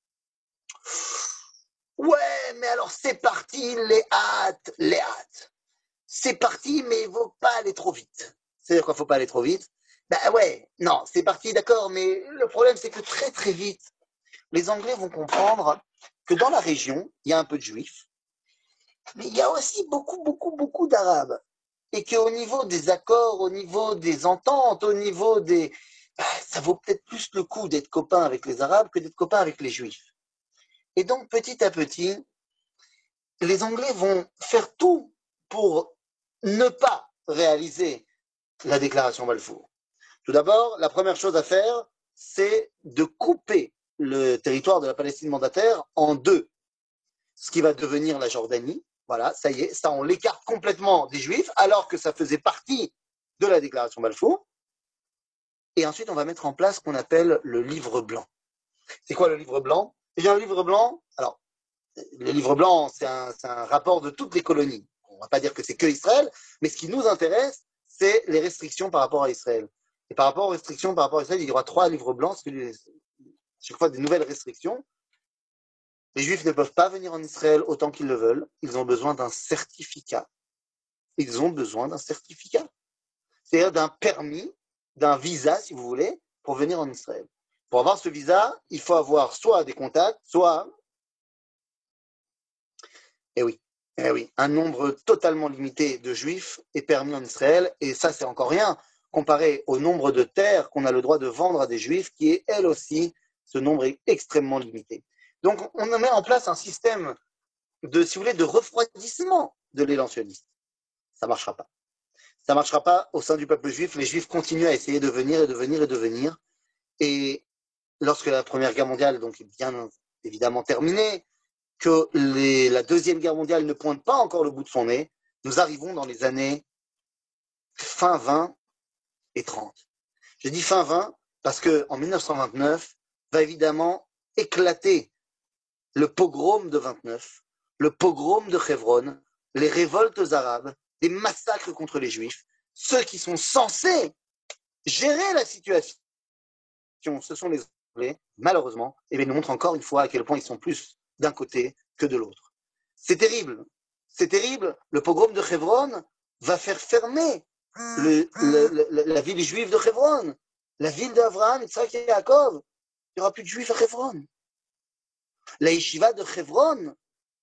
Ouais, mais alors c'est parti, les hâtes, les hâtes. C'est parti, mais il ne faut pas aller trop vite. C'est-à-dire qu'il ne faut pas aller trop vite. Ben ouais, non, c'est parti, d'accord, mais le problème c'est que très très vite, les Anglais vont comprendre que dans la région, il y a un peu de Juifs, mais il y a aussi beaucoup, beaucoup, beaucoup d'Arabes. Et qu'au niveau des accords, au niveau des ententes, au niveau des... ça vaut peut-être plus le coup d'être copain avec les Arabes que d'être copain avec les Juifs. Et donc, petit à petit, les Anglais vont faire tout pour ne pas réaliser la déclaration Balfour. Tout d'abord, la première chose à faire, c'est de couper le territoire de la Palestine mandataire en deux. Ce qui va devenir la Jordanie. Voilà, ça y est, ça on l'écarte complètement des Juifs, alors que ça faisait partie de la déclaration Balfour. Et ensuite, on va mettre en place ce qu'on appelle le livre blanc. C'est quoi le livre blanc? Eh bien, le livre blanc, alors, le livre blanc, c'est un, c'est un rapport de toutes les colonies. On ne va pas dire que c'est que Israël, mais ce qui nous intéresse, c'est les restrictions par rapport à Israël. Et par rapport aux restrictions par rapport à Israël, il y aura trois livres blancs, parce que chaque fois des nouvelles restrictions. Les Juifs ne peuvent pas venir en Israël autant qu'ils le veulent. Ils ont besoin d'un certificat. Ils ont besoin d'un certificat. C'est-à-dire d'un permis, d'un visa, si vous voulez, pour venir en Israël. Pour avoir ce visa, il faut avoir soit des contacts, soit... Eh oui, eh oui, un nombre totalement limité de Juifs est permis en Israël. Et ça, c'est encore rien, comparé au nombre de terres qu'on a le droit de vendre à des Juifs, qui est, elle aussi, ce nombre est extrêmement limité. Donc, on met en place un système de, si vous voulez, de refroidissement de l'élan sioniste. Ça ne marchera pas. Ça ne marchera pas au sein du peuple juif. Les Juifs continuent à essayer de venir et de venir et de venir. Et lorsque la Première Guerre mondiale donc, est bien évidemment terminée, que les, la Deuxième Guerre mondiale ne pointe pas encore le bout de son nez, nous arrivons dans les années fin vingt et trente. Je dis fin vingt parce qu'en mille neuf cent vingt-neuf va évidemment éclater le pogrom de vingt-neuf, le pogrom de Hebron, les révoltes arabes, des massacres contre les Juifs, ceux qui sont censés gérer la situation, ce sont les Anglais, malheureusement, et bien, ils nous montrent encore une fois à quel point ils sont plus d'un côté que de l'autre. C'est terrible, c'est terrible. Le pogrom de Hebron va faire fermer le, le, le, la ville juive de Hebron, la ville d'Abraham, Yitzhak et Yaakov. Il n'y aura plus de Juifs à Hebron. La yeshiva de Hebron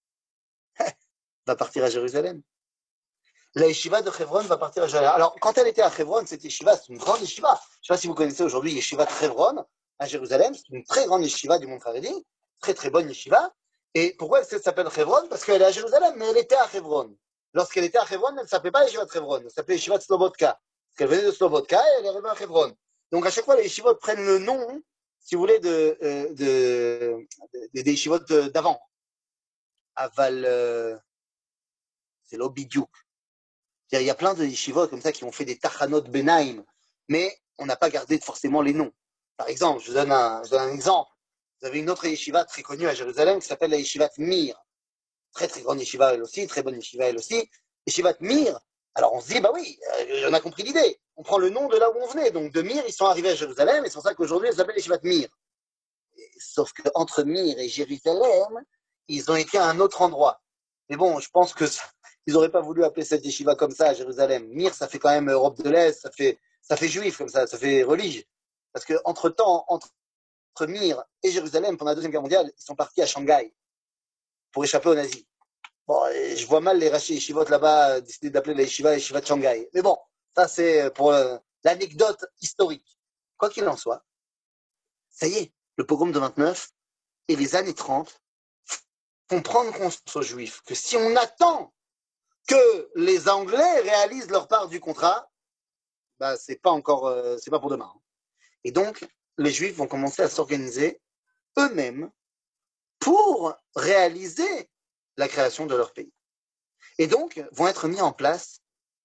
va partir à Jérusalem. La yeshiva de Hebron va partir à Jérusalem. Alors, quand elle était à Hebron, cette yeshiva, c'est une grande yeshiva. Je ne sais pas si vous connaissez aujourd'hui yeshiva de Hebron à Jérusalem. C'est une très grande yeshiva du monde Haredi, très très bonne yeshiva. Et pourquoi elle s'appelle Hebron? Parce qu'elle est à Jérusalem, mais elle était à Hebron. Lorsqu'elle était à Hebron, elle ne s'appelait pas Yeshivat Hebron, elle s'appelait Yeshivat Slobodka. Parce qu'elle venait de Slobodka et elle est arrivée à Hebron. Donc à chaque fois, les yeshivot prennent le nom, si vous voulez, de, euh, de, de, des yeshivot d'avant. Aval, euh, c'est l'Obidiouk. Il y a plein de yeshivot comme ça qui ont fait des tachanot benaim, mais on n'a pas gardé forcément les noms. Par exemple, je vous donne un, je vous donne un exemple. Vous avez une autre yeshiva très connue à Jérusalem qui s'appelle la yeshivat Mir. Très très grande yeshiva elle aussi, très bonne yeshiva elle aussi. Yeshivat Mir. Alors on se dit, bah oui, euh, on a compris l'idée. On prend le nom de là où on venait. Donc de Mir, ils sont arrivés à Jérusalem et c'est pour ça qu'aujourd'hui, ils s'appellent yeshivat Mir. Sauf qu'entre Mir et Jérusalem, ils ont été à un autre endroit. Mais bon, je pense que ça, ils n'auraient pas voulu appeler cette yeshiva comme ça à Jérusalem. Mir, ça fait quand même Europe de l'Est, ça fait, ça fait juif comme ça, ça fait religieux. Parce que entre temps, entre Mir et Jérusalem, pendant la Deuxième Guerre mondiale, ils sont partis à Shanghai pour échapper aux nazis. Bon, je vois mal les rachis yeshivot là-bas décider d'appeler la yeshiva yeshiva de Shanghai. Mais bon, ça c'est pour euh, l'anecdote historique. Quoi qu'il en soit, ça y est, le pogrom de vingt-neuf et les années trente font prendre conscience aux Juifs que si on attend que les Anglais réalisent leur part du contrat, bah c'est pas encore, euh, c'est pas pour demain. Et donc, les Juifs vont commencer à s'organiser eux-mêmes pour réaliser la création de leur pays. Et donc, vont être mis en place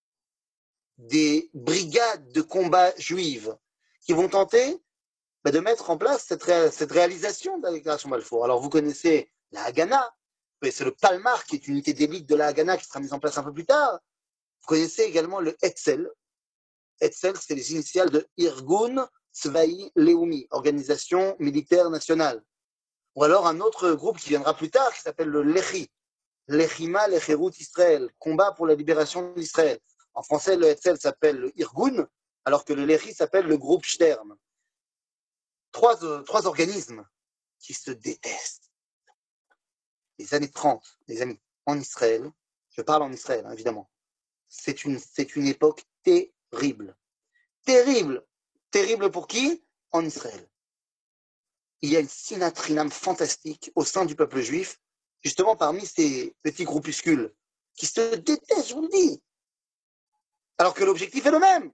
des brigades de combat juives qui vont tenter bah, de mettre en place cette, ré cette réalisation de la déclaration Balfour. Alors, vous connaissez la Haganah, c'est le Palmar qui est une unité d'élite de la Haganah qui sera mise en place un peu plus tard. Vous connaissez également le Hetzel. Hetzel, c'est les initiales de Irgun Tzvaï Leumi, Organisation militaire nationale. Ou alors un autre groupe qui viendra plus tard qui s'appelle le Lechi, Lechima Lecherut Israël, combat pour la libération d'Israël. En français, le Hetzel s'appelle le Irgun, alors que le Lechi s'appelle le groupe Stern. Trois, euh, trois organismes qui se détestent. Les années trente, les amis, en Israël, je parle en Israël, hein, évidemment, c'est une, c'est une époque terrible. Terrible. Terrible pour qui? En Israël. Il y a une sinatrinam fantastique au sein du peuple juif, justement parmi ces petits groupuscules qui se détestent, je vous le dis. Alors que l'objectif est le même.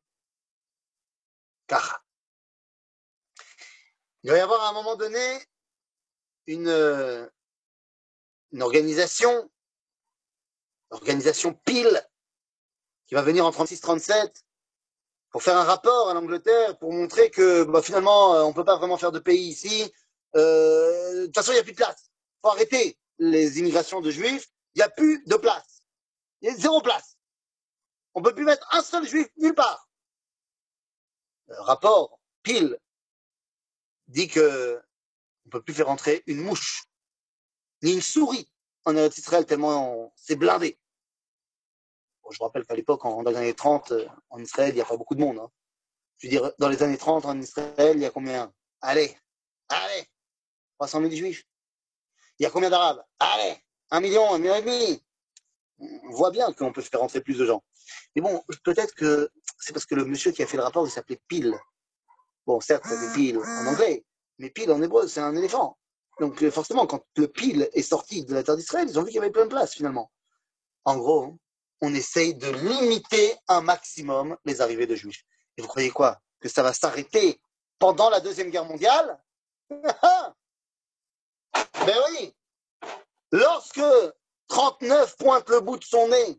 Car il va y avoir à un moment donné une, une organisation, l'organisation Peel, qui va venir en trente-six trente-sept pour faire un rapport à l'Angleterre pour montrer que bah, finalement on ne peut pas vraiment faire de pays ici. Euh, de toute façon, il n'y a plus de place. Il faut arrêter les immigrations de juifs. Il n'y a plus de place. Il y a zéro place. On ne peut plus mettre un seul juif nulle part. Le rapport Peel dit que on ne peut plus faire entrer une mouche ni une souris en Israël tellement c'est blindé. Bon, je vous rappelle qu'à l'époque, dans les années trente, en Israël, il n'y a pas beaucoup de monde. Hein. Je veux dire, dans les années trente, en Israël, il y a combien? Allez, allez, trois cent mille juifs. Il y a combien d'arabes? Allez, un million, un million et demi. On voit bien qu'on peut faire entrer plus de gens. Mais bon, peut-être que c'est parce que le monsieur qui a fait le rapport, il s'appelait Peel. Bon, certes, c'est Peel en anglais, mais Peel en hébreu, c'est un éléphant. Donc forcément, quand le Peel est sorti de la terre d'Israël, ils ont vu qu'il y avait plein de place finalement. En gros, on essaye de limiter un maximum les arrivées de juifs. Et vous croyez quoi? Que ça va s'arrêter pendant la Deuxième Guerre mondiale? Ben oui. Lorsque trente-neuf pointe le bout de son nez,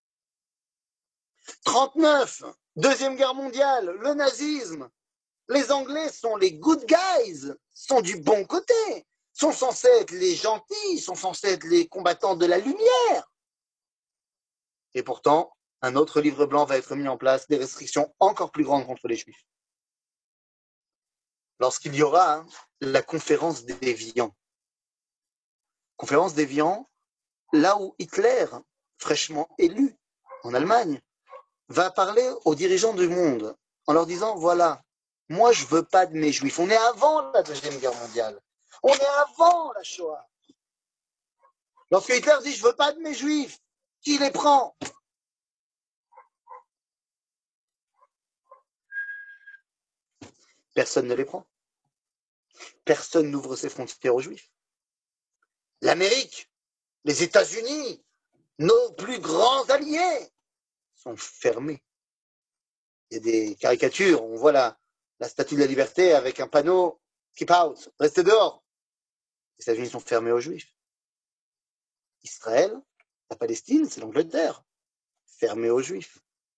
trente-neuf, Deuxième Guerre mondiale, le nazisme, les Anglais sont les good guys, sont du bon côté, sont censés être les gentils, sont censés être les combattants de la lumière. Et pourtant, un autre livre blanc va être mis en place, des restrictions encore plus grandes contre les Juifs. Lorsqu'il y aura hein, la conférence d'Évian. Conférence d'Évian, là où Hitler, fraîchement élu en Allemagne, va parler aux dirigeants du monde en leur disant, voilà, moi je veux pas de mes Juifs. On est avant la Deuxième Guerre mondiale. On est avant la Shoah. Lorsque Hitler dit, je veux pas de mes Juifs, qui les prend? Personne ne les prend. Personne n'ouvre ses frontières aux Juifs. L'Amérique, les États-Unis nos plus grands alliés sont fermés. Il y a des caricatures, on voit la, la statue de la liberté avec un panneau keep out, restez dehors. Les États-Unis sont fermés aux Juifs. Israël, la Palestine, c'est l'Angleterre, fermé aux Juifs.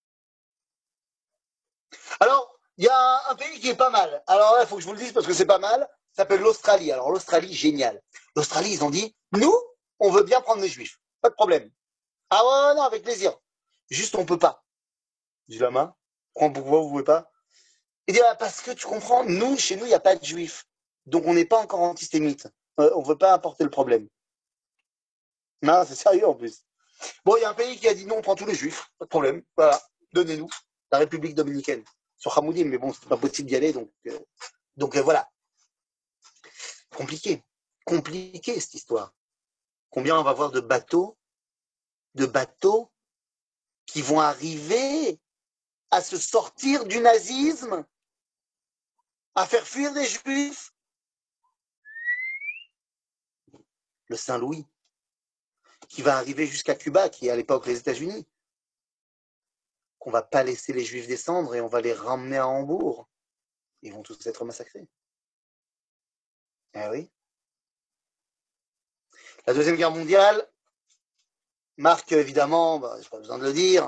Alors, il y a un pays qui est pas mal. Alors là, il faut que je vous le dise parce que c'est pas mal. Ça s'appelle l'Australie. Alors l'Australie, génial. L'Australie, ils ont dit, nous, on veut bien prendre les Juifs. Pas de problème. Ah ouais, non, avec plaisir. Juste, on peut pas. Je dis la main. Pourquoi vous pouvez pas? Il dit, ah, parce que tu comprends, nous, chez nous, il n'y a pas de Juifs. Donc, on n'est pas encore antisémite. Euh, on veut pas apporter le problème. Non, c'est sérieux en plus. Bon, il y a un pays qui a dit non, on prend tous les Juifs. Pas de problème. Voilà. Donnez-nous. La République dominicaine. Sur Hamoudim, mais bon, c'est pas possible d'y aller, donc, euh, donc euh, voilà. Compliqué. Compliqué, cette histoire. Combien on va voir de bateaux, de bateaux qui vont arriver à se sortir du nazisme, à faire fuir les Juifs. Le Saint-Louis, qui va arriver jusqu'à Cuba, qui est à l'époque les États-Unis, qu'on va pas laisser les Juifs descendre et on va les ramener à Hambourg. Ils vont tous être massacrés. Eh oui. La Deuxième Guerre mondiale marque évidemment, bah, j'ai pas besoin de le dire,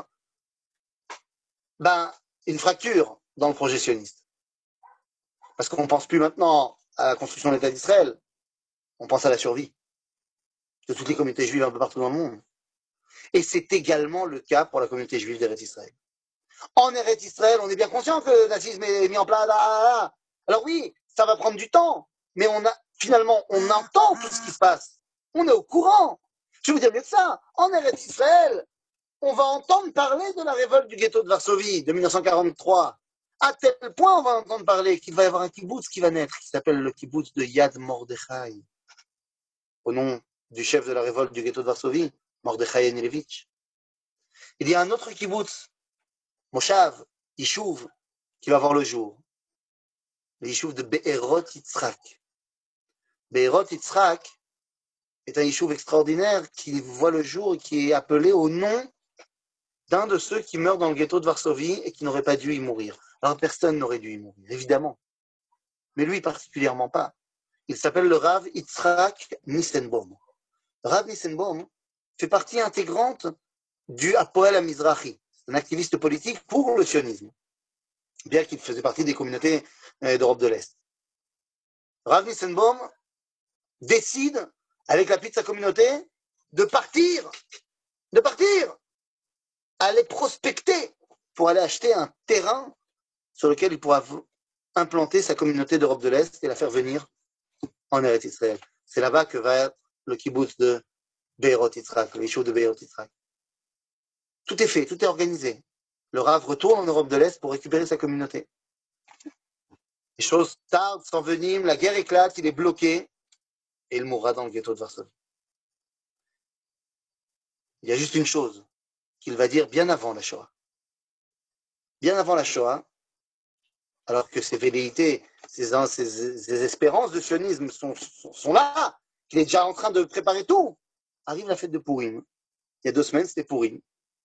ben, une fracture dans le projet sioniste. Parce qu'on ne pense plus maintenant à la construction de l'État d'Israël, on pense à la survie de toutes les communautés juives un peu partout dans le monde. Et c'est également le cas pour la communauté juive d'Eretz Israël. En Eretz Israël, on est bien conscient que le nazisme est mis en place. Là, là, là. Alors oui, ça va prendre du temps, mais on a finalement, on entend tout ce qui se passe. On est au courant. Je vais vous dire mieux que ça. En Eretz Israël, on va entendre parler de la révolte du ghetto de Varsovie de mille neuf cent quarante-trois. À tel point, on va entendre parler qu'il va y avoir un kibbutz qui va naître, qui s'appelle le kibbutz de Yad Mordechai, au nom du chef de la révolte du ghetto de Varsovie, Mordechai Enilevitch. Il y a un autre kibbutz, Moshav, Yishuv, qui va voir le jour. Le Yishuv de Be'erot Yitzhak. Be'erot Yitzhak est un Yishuv extraordinaire qui voit le jour et qui est appelé au nom d'un de ceux qui meurent dans le ghetto de Varsovie et qui n'auraient pas dû y mourir. Alors personne n'aurait dû y mourir, évidemment. Mais lui particulièrement pas. Il s'appelle le Rav Yitzhak Nissenbaum. Rav Nissenbaum fait partie intégrante du Hapoel HaMizrahi, un activiste politique pour le sionisme, bien qu'il faisait partie des communautés d'Europe de l'Est. Rav Nissenbaum décide, avec l'appui de sa communauté, de partir, de partir, aller prospecter pour aller acheter un terrain sur lequel il pourra implanter sa communauté d'Europe de l'Est et la faire venir en Eretz Israël. C'est là-bas que va être le kibbutz de Be'erot Yitzhak, le Yishuv de Be'erot Yitzhak. Tout est fait, tout est organisé. Le Rav retourne en Europe de l'Est pour récupérer sa communauté. Les choses tardent, s'enveniment, la guerre éclate, il est bloqué et il mourra dans le ghetto de Varsovie. Il y a juste une chose qu'il va dire bien avant la Shoah. Bien avant la Shoah, alors que ses velléités, ses, ses, ses espérances de sionisme sont, sont, sont là, qu'il est déjà en train de préparer tout, arrive la fête de Purim. Il y a deux semaines, c'était Purim.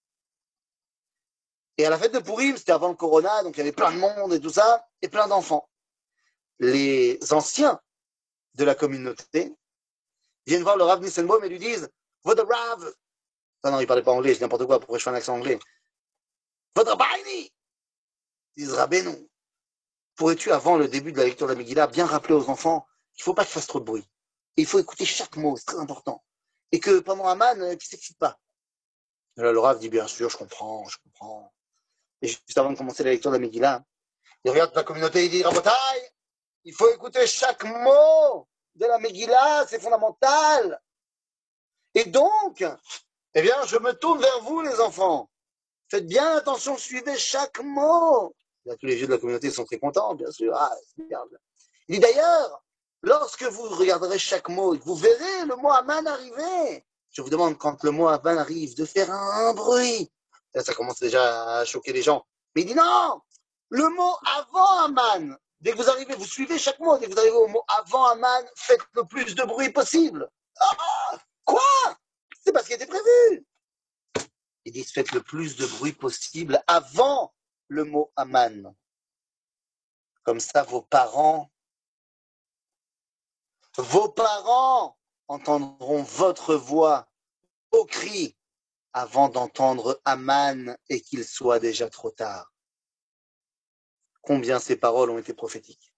Et à la fête de Purim, c'était avant le Corona, donc il y avait plein de monde et tout ça, et plein d'enfants. Les anciens de la communauté viennent voir le Rav Nissenbaum et lui disent « Votre Rav !» Non, non, il ne parlait pas anglais, c'est n'importe quoi, pourquoi je fais un accent anglais ? « Votre Baini !» Ils disent « Rabbeinu !» Pourrais-tu, avant le début de la lecture de la Megillah, bien rappeler aux enfants qu'il ne faut pas qu'ils fassent trop de bruit. Et il faut écouter chaque mot, c'est très important. Et que pendant Aman, qu'ils ne s'excitent pas. Et là, le Rav dit, bien sûr, je comprends, je comprends. Et juste avant de commencer la lecture de la Megillah, il regarde la communauté et il dit, Rabotai, il faut écouter chaque mot de la Megillah, c'est fondamental. Et donc, eh bien, je me tourne vers vous, les enfants. Faites bien attention, suivez chaque mot. Là, tous les vieux de la communauté sont très contents, bien sûr. Ah, c'est bien. Il dit d'ailleurs, lorsque vous regarderez chaque mot, vous verrez le mot Aman arriver. Je vous demande, quand le mot Aman arrive, de faire un bruit. Là, ça commence déjà à choquer les gens. Mais il dit non, le mot avant Aman. Dès que vous arrivez, vous suivez chaque mot. Dès que vous arrivez au mot avant Aman, faites le plus de bruit possible. Ah, quoi? C'est pas ce qui était prévu. Ils disent faites le plus de bruit possible avant le mot Aman. Comme ça, vos parents, vos parents entendront votre voix au cri avant d'entendre Aman et qu'il soit déjà trop tard. Combien ces paroles ont été prophétiques.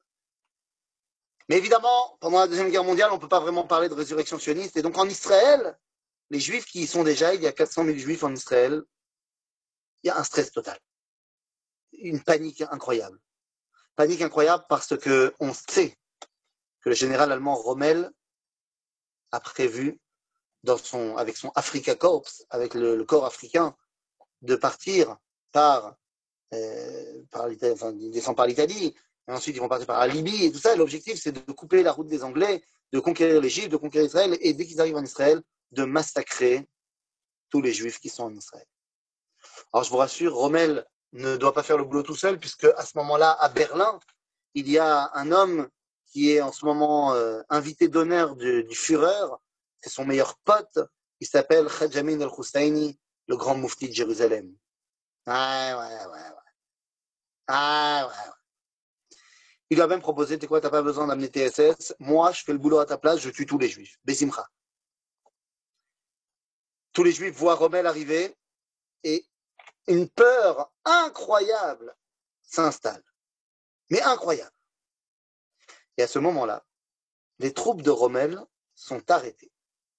Mais évidemment, pendant la Deuxième Guerre mondiale, on ne peut pas vraiment parler de résurrection sioniste. Et donc en Israël, les Juifs qui y sont déjà, il y a quatre cent mille Juifs en Israël, il y a un stress total. Une panique incroyable. Panique incroyable parce qu'on sait que le général allemand Rommel a prévu, dans son, avec son Africa Corps, avec le, le corps africain, de partir par, euh, par l'Italie, enfin, ils descendent par l'Italie, et ensuite ils vont partir par la Libye et tout ça. L'objectif, c'est de couper la route des Anglais, de conquérir l'Égypte, de conquérir Israël, et dès qu'ils arrivent en Israël, de massacrer tous les Juifs qui sont en Israël. Alors je vous rassure, Rommel ne doit pas faire le boulot tout seul, puisque à ce moment-là, à Berlin, il y a un homme qui est en ce moment euh, invité d'honneur du, du Führer, c'est son meilleur pote, il s'appelle Haj Amin al-Husseini, le grand moufti de Jérusalem. Ah ouais, ouais, ouais. Ah ouais, ouais. Il lui a même proposé, tu sais quoi, t'as pas besoin d'amener T S S, moi je fais le boulot à ta place, je tue tous les Juifs. Besimcha. Tous les Juifs voient Rommel arriver et une peur incroyable s'installe. Mais incroyable. Et à ce moment-là, les troupes de Rommel sont arrêtées.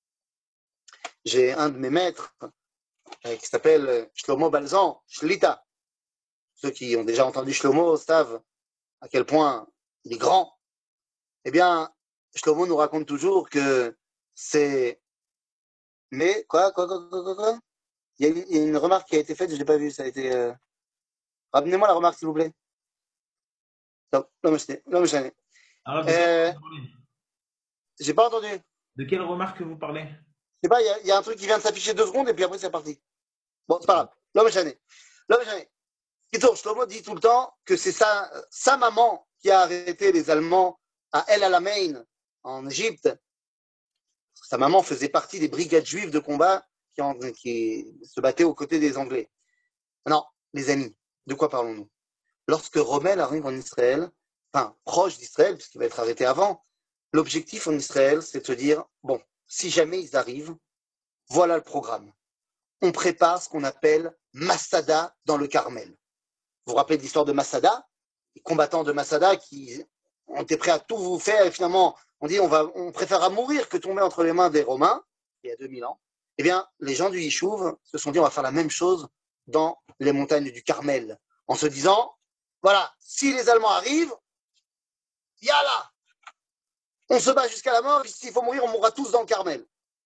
J'ai un de mes maîtres euh, qui s'appelle Shlomo Balzan, Shlita. Ceux qui ont déjà entendu Shlomo savent à quel point il est grand. Eh bien, Shlomo nous raconte toujours que c'est... Mais, quoi, quoi, quoi, quoi, quoi, quoi il, y a une, il y a une remarque qui a été faite, je ne l'ai pas vue, ça a été... Euh... Ramenez-moi la remarque, s'il vous plaît. Non, non, mais je non, mais je Alors, de quelle euh, remarque vous parlez? J'ai pas entendu. De quelle remarque vous parlez? Je sais pas, il y, a, il y a un truc qui vient de s'afficher deux secondes et puis après c'est parti. Bon, c'est pas grave. L'homme est chané. L'homme est chané. Kitour, Shlomo dit tout le temps que c'est sa, sa maman qui a arrêté les Allemands à El Alamein, en Égypte. Sa maman faisait partie des brigades juives de combat qui, en, qui se battaient aux côtés des Anglais. Non, les amis, de quoi parlons-nous? Lorsque Rommel arrive en Israël, enfin, proche d'Israël, puisqu'il va être arrêté avant, l'objectif en Israël, c'est de se dire, bon, si jamais ils arrivent, voilà le programme. On prépare ce qu'on appelle Massada dans le Carmel. Vous vous rappelez de l'histoire de Massada? Les combattants de Massada qui ont été prêts à tout vous faire et finalement, on dit on, va, on préférera mourir que tomber entre les mains des Romains, il y a deux mille ans. Eh bien, les gens du Yishuv se sont dit on va faire la même chose dans les montagnes du Carmel, en se disant, voilà, si les Allemands arrivent, yallah, on se bat jusqu'à la mort, et s'il faut mourir, on mourra tous dans le Carmel.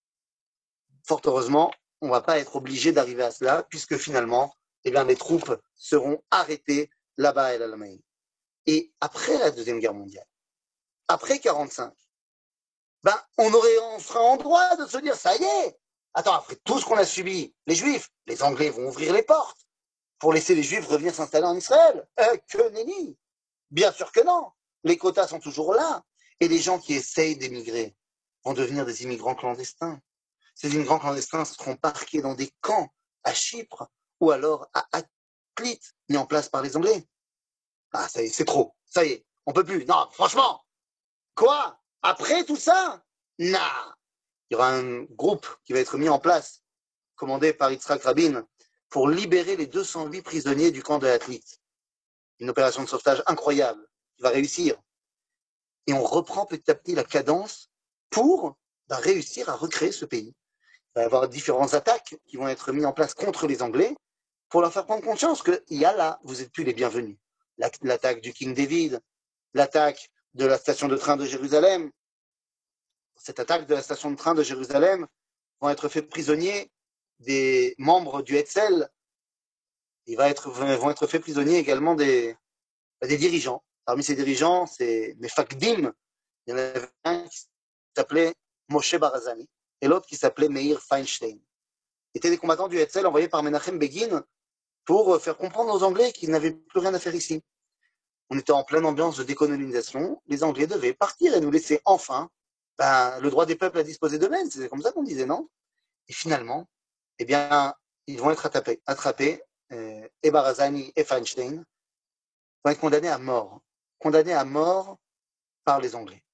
Fort heureusement, on ne va pas être obligé d'arriver à cela, puisque finalement, eh bien, les troupes seront arrêtées là-bas à El Alamein. Et après la Deuxième Guerre mondiale, après quarante-cinq, ben, on, aurait, on serait en droit de se dire, ça y est, attends, après tout ce qu'on a subi, les Juifs, les Anglais vont ouvrir les portes pour laisser les Juifs revenir s'installer en Israël. Euh, que nenni. Bien sûr que non. Les quotas sont toujours là. Et les gens qui essayent d'émigrer vont devenir des immigrants clandestins. Ces immigrants clandestins seront parqués dans des camps à Chypre ou alors à Atlit, mis en place par les Anglais. Ah, ça y est, c'est trop. Ça y est, on peut plus. Non, franchement. Quoi? Après tout ça? Non. Il y aura un groupe qui va être mis en place, commandé par Yitzhak Rabin, pour libérer les deux cent huit prisonniers du camp de Atlit. Une opération de sauvetage incroyable qui va réussir. Et on reprend petit à petit la cadence pour ben, réussir à recréer ce pays. Il va y avoir différentes attaques qui vont être mises en place contre les Anglais pour leur faire prendre conscience qu'il y a là, vous n'êtes plus les bienvenus. L'attaque du King David, l'attaque de la station de train de Jérusalem. Cette attaque de la station de train de Jérusalem vont être faits prisonniers des membres du Hetzel. Ils vont être, vont être faits prisonniers également des, des dirigeants. Parmi ces dirigeants, c'est Mefakdim. Il y en avait un qui s'appelait Moshe Barazani et l'autre qui s'appelait Meir Feinstein. Ils étaient des combattants du Hetzel envoyés par Menachem Begin pour faire comprendre aux Anglais qu'ils n'avaient plus rien à faire ici. On était en pleine ambiance de décolonisation. Les Anglais devaient partir et nous laisser enfin ben, le droit des peuples à disposer d'eux-mêmes. C'est comme ça qu'on disait, non? Et finalement, eh bien, ils vont être attrapés, attrapés euh, et Barazani et Feinstein vont être condamnés à mort, condamnés à mort par les Anglais.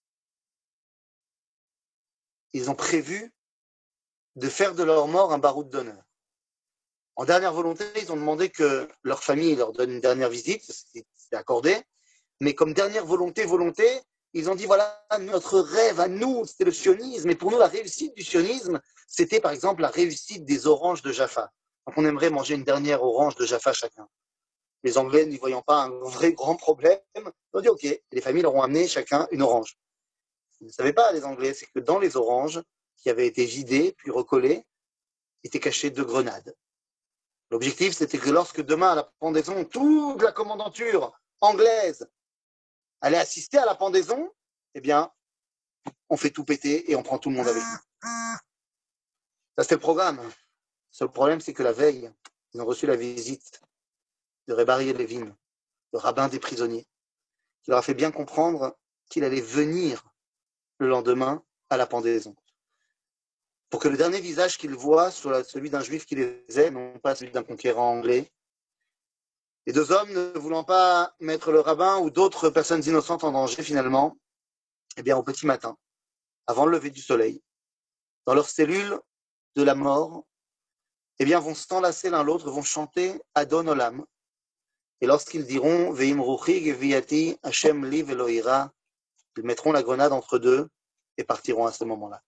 Ils ont prévu de faire de leur mort un baroud d'honneur. En dernière volonté, ils ont demandé que leur famille leur donne une dernière visite, c'est accordé, mais comme dernière volonté, volonté, ils ont dit, voilà, notre rêve à nous, c'était le sionisme, et pour nous, la réussite du sionisme, c'était par exemple la réussite des oranges de Jaffa. Donc on aimerait manger une dernière orange de Jaffa chacun. Les Anglais, n'y voyant pas un vrai grand problème, ont dit, ok, et les familles leur ont amené chacun une orange. Vous ne savez pas, les Anglais, c'est que dans les oranges, qui avaient été vidées, puis recollées, étaient cachées deux grenades. L'objectif, c'était que lorsque demain, à la pendaison, toute la commandanture anglaise allait assister à la pendaison, eh bien, on fait tout péter et on prend tout le monde avec nous. Ça, c'était le programme. Le seul problème, c'est que la veille, ils ont reçu la visite de Rebari Levin, le rabbin des prisonniers, qui leur a fait bien comprendre qu'il allait venir le lendemain à la pendaison. Pour que le dernier visage qu'ils voient soit celui d'un juif qui les aime, non pas celui d'un conquérant anglais. Les deux hommes, ne voulant pas mettre le rabbin ou d'autres personnes innocentes en danger, finalement, eh bien, au petit matin, avant le lever du soleil, dans leur cellule de la mort, eh bien, vont s'enlacer l'un l'autre, vont chanter Adon Olam. Et lorsqu'ils diront Veim Ruchi Geviati Hashem Li Velo Ira, ils mettront la grenade entre deux et partiront à ce moment-là.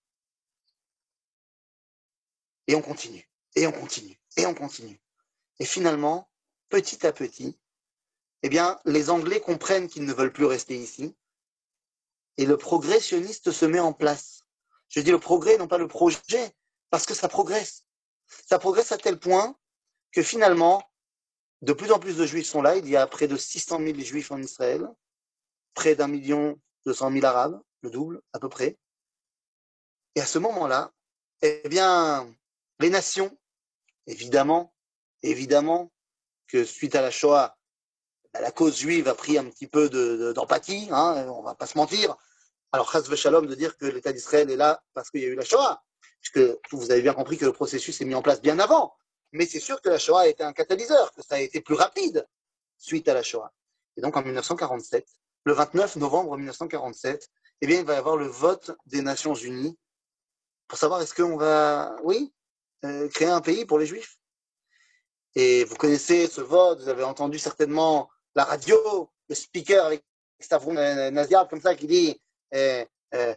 Et on continue, et on continue, et on continue. Et finalement, petit à petit, eh bien, les Anglais comprennent qu'ils ne veulent plus rester ici, et le progrès sioniste se met en place. Je dis le progrès, non pas le projet, parce que ça progresse. Ça progresse à tel point que finalement, de plus en plus de Juifs sont là. Il y a près de six cent mille Juifs en Israël, près d'un million deux cent mille Arabes, le double à peu près. Et à ce moment-là, eh bien, les nations, évidemment, évidemment, que suite à la Shoah, la cause juive a pris un petit peu de, de, d'empathie, hein, on va pas se mentir. Alors, chas v'shalom de dire que l'État d'Israël est là parce qu'il y a eu la Shoah, puisque vous avez bien compris que le processus est mis en place bien avant. Mais c'est sûr que la Shoah a été un catalyseur, que ça a été plus rapide suite à la Shoah. Et donc, en mille neuf cent quarante-sept, le vingt-neuf novembre mille neuf cent quarante-sept, eh bien, il va y avoir le vote des Nations Unies pour savoir est-ce qu'on va, oui, euh, créer un pays pour les Juifs. Et vous connaissez ce vote, vous avez entendu certainement la radio, le speaker avec Stavron Naziab comme ça qui dit euh, euh,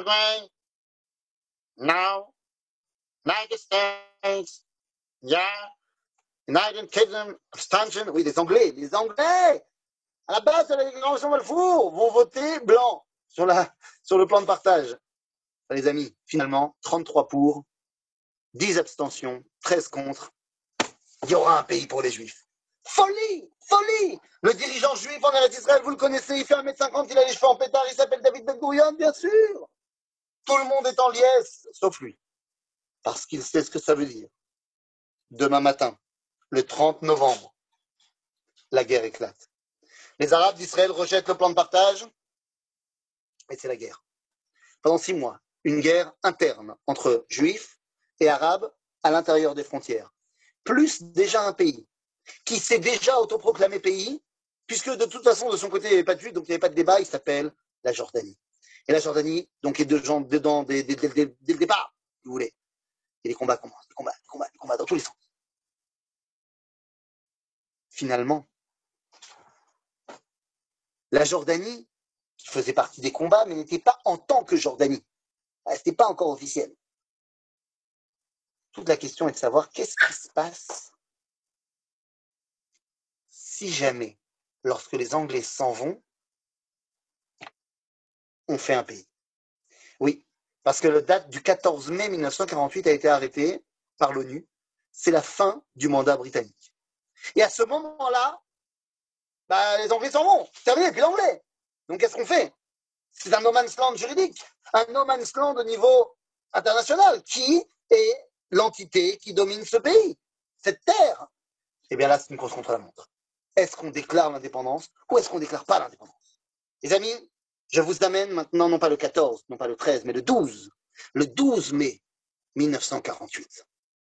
now, United States, yeah, United Kingdom, abstention, oui, les Anglais, les Anglais, à la base de la déclaration Balfour, vont voter blanc sur, la, sur le plan de partage. Enfin, les amis, finalement, trente-trois pour, dix abstentions, treize contre. Il y aura un pays pour les Juifs. Folie, folie. Le dirigeant juif en Eretz Israël, vous le connaissez, il fait un mètre cinquante, il a les cheveux en pétard, il s'appelle David Ben Gurion, bien sûr. Tout le monde est en liesse, sauf lui. Parce qu'il sait ce que ça veut dire. Demain matin, le trente novembre, la guerre éclate. Les Arabes d'Israël rejettent le plan de partage et c'est la guerre. Pendant six mois, une guerre interne entre Juifs et Arabes à l'intérieur des frontières. Plus déjà un pays qui s'est déjà autoproclamé pays, puisque de toute façon, de son côté, il n'y avait pas de Juifs, donc il n'y avait pas de débat, il s'appelle la Jordanie. Et la Jordanie, donc, est dedans, dedans dès, dès, dès, dès, dès le départ, si vous voulez. Et les combats commencent, les combats, les combats, les combats dans tous les sens. Finalement, la Jordanie, qui faisait partie des combats, mais n'était pas en tant que Jordanie. Ce n'était pas encore officiel. Toute la question est de savoir qu'est-ce qui se passe si jamais, lorsque les Anglais s'en vont, on fait un pays. Oui, parce que la date du quatorze mai mille neuf cent quarante-huit a été arrêtée par l'ONU. C'est la fin du mandat britannique. Et à ce moment-là, bah, les Anglais s'en vont. C'est terminé, puis l'anglais. Donc qu'est-ce qu'on fait? C'est un no man's land juridique, un no man's land au niveau international. Qui est l'entité qui domine ce pays, cette terre? Eh bien là, c'est une course contre la montre. Est-ce qu'on déclare l'indépendance ou est-ce qu'on ne déclare pas l'indépendance? Les amis, je vous amène maintenant, non pas le quatorze, non pas le treize, mais le douze. Le douze mai mille neuf cent quarante-huit.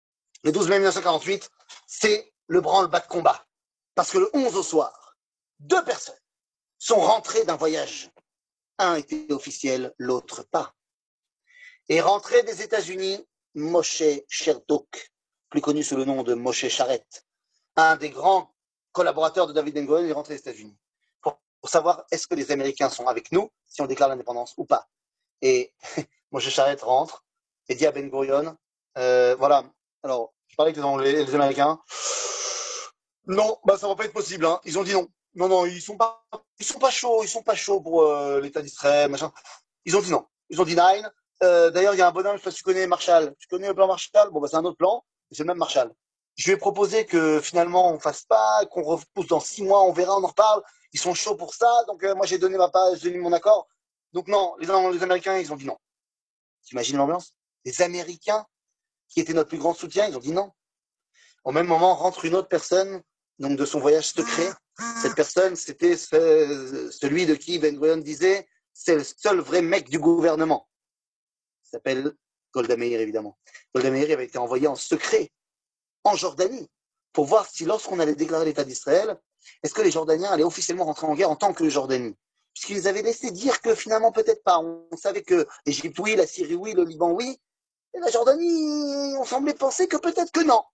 Le douze mai mille neuf cent quarante-huit, c'est le branle-bas de combat. Parce que le onze au soir, deux personnes sont rentrées d'un voyage. Un était officiel, l'autre pas. Et rentré des États-Unis, Moshe Sherduk, plus connu sous le nom de Moshe Charette, un des grands collaborateurs de David Ben Gurion, est rentré des États-Unis pour, pour savoir est-ce que les Américains sont avec nous si on déclare l'indépendance ou pas. Et Moshe Charette rentre et dit à Ben Gurion, euh, voilà, alors je parlais avec les, les Américains, non, bah ça va pas être possible, hein. Ils ont dit non. Non, non, ils sont pas, ils sont pas chauds, ils sont pas chauds pour euh, l'État d'Israël, machin. Ils ont dit non. Ils ont dit nine. Euh, D'ailleurs, il y a un bonhomme, je sais pas si tu connais Marshall. Tu connais le plan Marshall? Bon, bah c'est un autre plan, mais c'est le même Marshall. Je lui ai proposé que finalement on fasse pas, qu'on repousse dans six mois, on verra, on en reparle. Ils sont chauds pour ça, donc euh, moi j'ai donné ma page, j'ai mis mon accord. Donc non, les, les Américains, ils ont dit non. T'imagines l'ambiance? Les Américains, qui étaient notre plus grand soutien, ils ont dit non. Au même moment, rentre une autre personne, donc de son voyage secret. Cette personne, c'était ce, celui de qui Ben Gurion disait, c'est le seul vrai mec du gouvernement. Il s'appelle Golda Meir, évidemment. Golda Meir avait été envoyé en secret en Jordanie pour voir si lorsqu'on allait déclarer l'État d'Israël, est-ce que les Jordaniens allaient officiellement rentrer en guerre en tant que Jordanie? Puisqu'ils avaient laissé dire que finalement peut-être pas. On savait que l'Égypte oui, la Syrie oui, le Liban oui, et la Jordanie, on semblait penser que peut-être que non.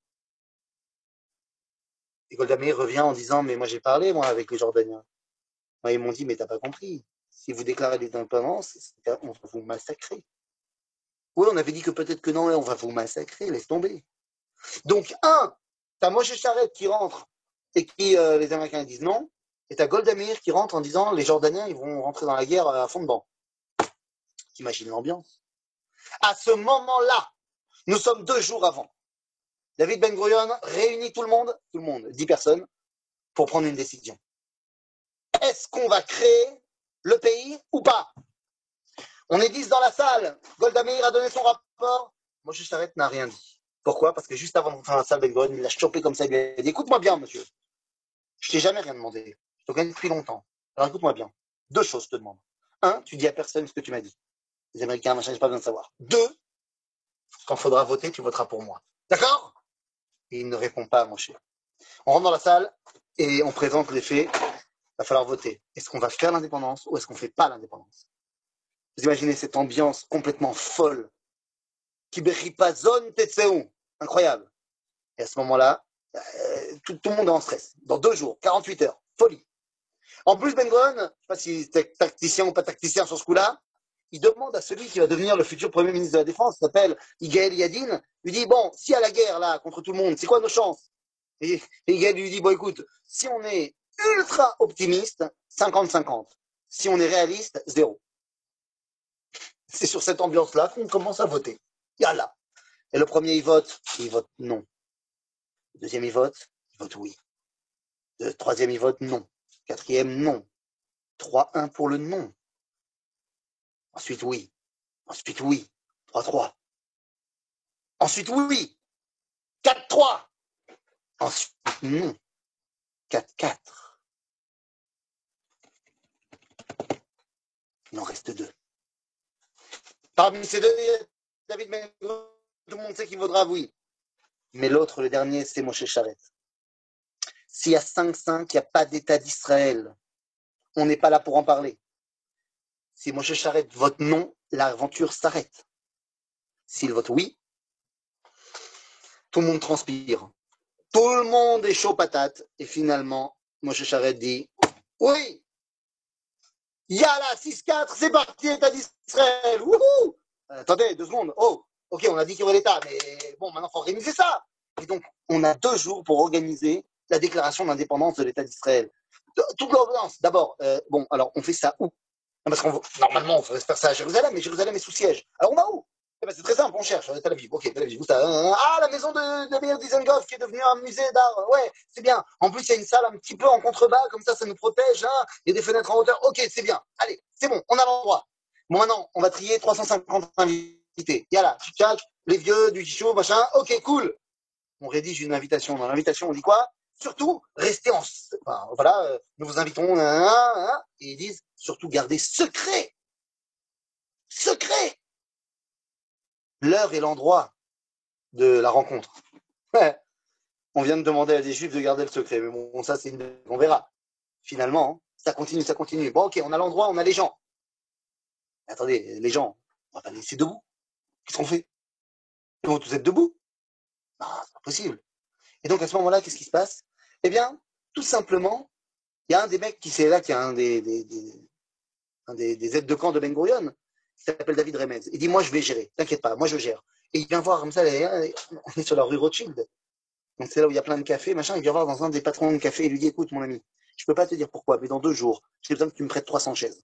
Et Golda Meir revient en disant, mais moi j'ai parlé moi avec les Jordaniens. Moi, ils m'ont dit, mais t'as pas compris. Si vous déclarez l'indépendance, on va vous massacrer. Oui, on avait dit que peut-être que non, on va vous massacrer, laisse tomber. Donc, un, t'as Moshe Charette qui rentre et qui, euh, les Américains disent non, et t'as Golda Meir qui rentre en disant, les Jordaniens, ils vont rentrer dans la guerre à fond de banc. T'imagines l'ambiance? À ce moment-là, nous sommes deux jours avant. David Ben Gurion réunit tout le monde, tout le monde, dix personnes, pour prendre une décision. Est-ce qu'on va créer le pays ou pas? On est dix dans la salle. Golda Meir a donné son rapport. Moshe Charette n'a rien dit. Pourquoi? Parce que juste avant d'entrer dans la salle, Ben Gurion, il l'a chopé comme ça. Il lui a dit, écoute-moi bien, monsieur. Je t'ai jamais rien demandé. Je te connais depuis longtemps. Alors écoute-moi bien. Deux choses je te demande. Un, tu dis à personne ce que tu m'as dit. Les Américains, machin, j'ai pas besoin de savoir. Deux, quand il faudra voter, tu voteras pour moi. D'accord? Et il ne répond pas à Moshe. On rentre dans la salle et on présente les faits. Il va falloir voter. Est-ce qu'on va faire l'indépendance ou est-ce qu'on ne fait pas l'indépendance? Vous imaginez cette ambiance complètement folle. Kiberipazon Tetseou. Incroyable. Et à ce moment-là, euh, tout, tout le monde est en stress. Dans deux jours, quarante-huit heures, folie. En plus, Ben Gurion, je ne sais pas si c'est tacticien ou pas tacticien sur ce coup-là, il demande à celui qui va devenir le futur Premier ministre de la Défense, qui s'appelle Yigael Yadin, lui dit, bon, s'il y a la guerre là, contre tout le monde, c'est quoi nos chances? Et, et Yigael lui dit, bon écoute, si on est ultra optimiste, cinquante cinquante. Si on est réaliste, zéro. C'est sur cette ambiance-là qu'on commence à voter. Yallah. Et le premier, il vote, il vote non. Le deuxième, il vote, il vote oui. Le troisième, il vote non. Quatrième, non. trois un pour le non. Ensuite, oui. Ensuite, oui. trois trois. Ensuite, oui. quatre trois. Ensuite, non. quatre quatre. Il en reste deux. Parmi ces deux, David Ben Gurion, tout le monde sait qu'il vaudra oui. Mais l'autre, le dernier, c'est Moshe Charette. S'il y a cinq cinq, il n'y a pas d'État d'Israël. On n'est pas là pour en parler. Si Moshe Charette vote non, l'aventure s'arrête. S'il vote oui, tout le monde transpire. Tout le monde est chaud patate. Et finalement, Moshe Charette dit oui, yalla, six quatre, c'est parti, État d'Israël. Wouhou! Attendez, deux secondes. Oh, ok, on a dit qu'il y aurait l'État, mais bon, maintenant, il faut organiser ça. Et donc, on a deux jours pour organiser la déclaration d'indépendance de l'État d'Israël. Toute l'ordonnance. D'abord, euh, bon, alors, on fait ça où? Parce qu'on normalement, on ferait faire ça à Jérusalem, mais Jérusalem est sous siège. Alors, on va où? Eh ben, c'est très simple, on cherche. Tel Aviv, ok, Tel Aviv, où ça? Ah, la maison de, de Meir Dizengoff qui est devenue un musée d'art. Ouais, c'est bien. En plus, il y a une salle un petit peu en contrebas, comme ça, ça nous protège. Hein. Il y a des fenêtres en hauteur. Ok, c'est bien. Allez, c'est bon, on a l'endroit. Bon, maintenant, on va trier trois cent cinquante invités. Yalla, tchac, les vieux, du chichot, machin. Ok, cool. On rédige une invitation. Dans l'invitation, on dit quoi? Surtout, restez en. Enfin, voilà, euh, nous vous invitons. Hein, hein, et ils disent surtout, gardez secret. Secret. L'heure et l'endroit de la rencontre. Ouais. On vient de demander à des juifs de garder le secret. Mais bon, ça, c'est une... on verra. Finalement, hein, ça continue, ça continue. Bon, ok, on a l'endroit, on a les gens. Mais attendez, les gens, on va pas les laisser debout. Qu'est-ce qu'on fait? Ils vont tous être debout. Non, c'est pas possible. Et donc, à ce moment-là, qu'est-ce qui se passe? Eh bien, tout simplement, il y a un des mecs qui c'est là, qui est un des, des, des, un des, des aides de camp de Ben Gurion, qui s'appelle David Remez. Il dit, moi, je vais gérer. T'inquiète pas, moi, je gère. Et il vient voir comme ça, on est sur la rue Rothschild. Donc, c'est là où il y a plein de cafés, machin. Il vient voir dans un des patrons de café et lui dit, écoute, mon ami, je peux pas te dire pourquoi, mais dans deux jours, j'ai besoin que tu me prêtes trois cents chaises.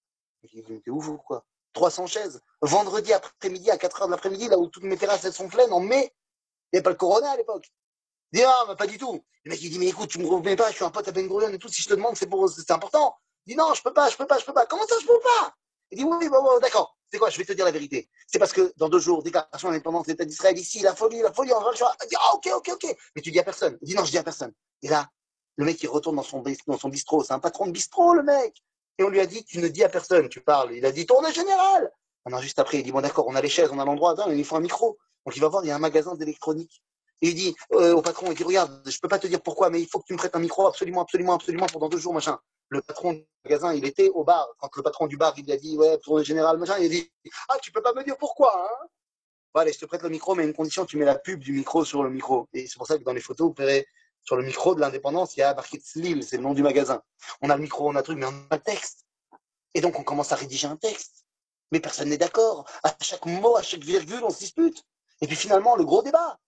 Il dit, t'es ouf ou quoi? trois cents chaises. Vendredi après-midi, à quatre heures de l'après-midi, là où toutes mes terrasses, elles sont pleines, en mai. Il n'y avait pas le Corona à l'époque. Il dit, ah, mais pas du tout. Le mec, il dit, mais écoute, tu me remets pas, je suis un pote à Ben Gurion et tout, si je te demande, c'est pour, c'est important. Il dit, non, je peux pas, je peux pas, je peux pas. Comment ça, je peux pas? Il dit, oui, bon, bon d'accord. C'est quoi, je vais te dire la vérité. C'est parce que dans deux jours, déclaration d'indépendance de l'État d'Israël, ici, la folie, la folie, on va le choix. Il dit, ah, ok, ok, ok. Mais tu dis à personne. Il dit, non, je dis à personne. Et là, le mec, il retourne dans son, dans son bistrot. C'est un patron de bistrot, le mec. Et on lui a dit, tu ne dis à personne, tu parles. Il a dit, tournée générale. Maintenant, juste après, il dit, bon, d'accord, on a les chaises, on a l'endroit, il faut un micro. Donc, il va voir, il y a un magasin d'électronique. Et il dit euh, au patron, il dit, regarde, je peux pas te dire pourquoi, mais il faut que tu me prêtes un micro absolument, absolument, absolument pendant deux jours, machin. Le patron du magasin, il était au bar. Quand le patron du bar, il lui a dit, ouais, pour le général, machin, il a dit, ah, tu peux pas me dire pourquoi, hein? Bon, allez, je te prête le micro, mais à une condition, tu mets la pub du micro sur le micro. Et c'est pour ça que dans les photos, vous verrez, sur le micro de l'indépendance, il y a marqué Tzlil, c'est le nom du magasin. On a le micro, on a le truc, mais on a le texte. Et donc, on commence à rédiger un texte. Mais personne n'est d'accord. À chaque mot, à chaque virgule, on se dispute. Et puis finalement, le gros débat.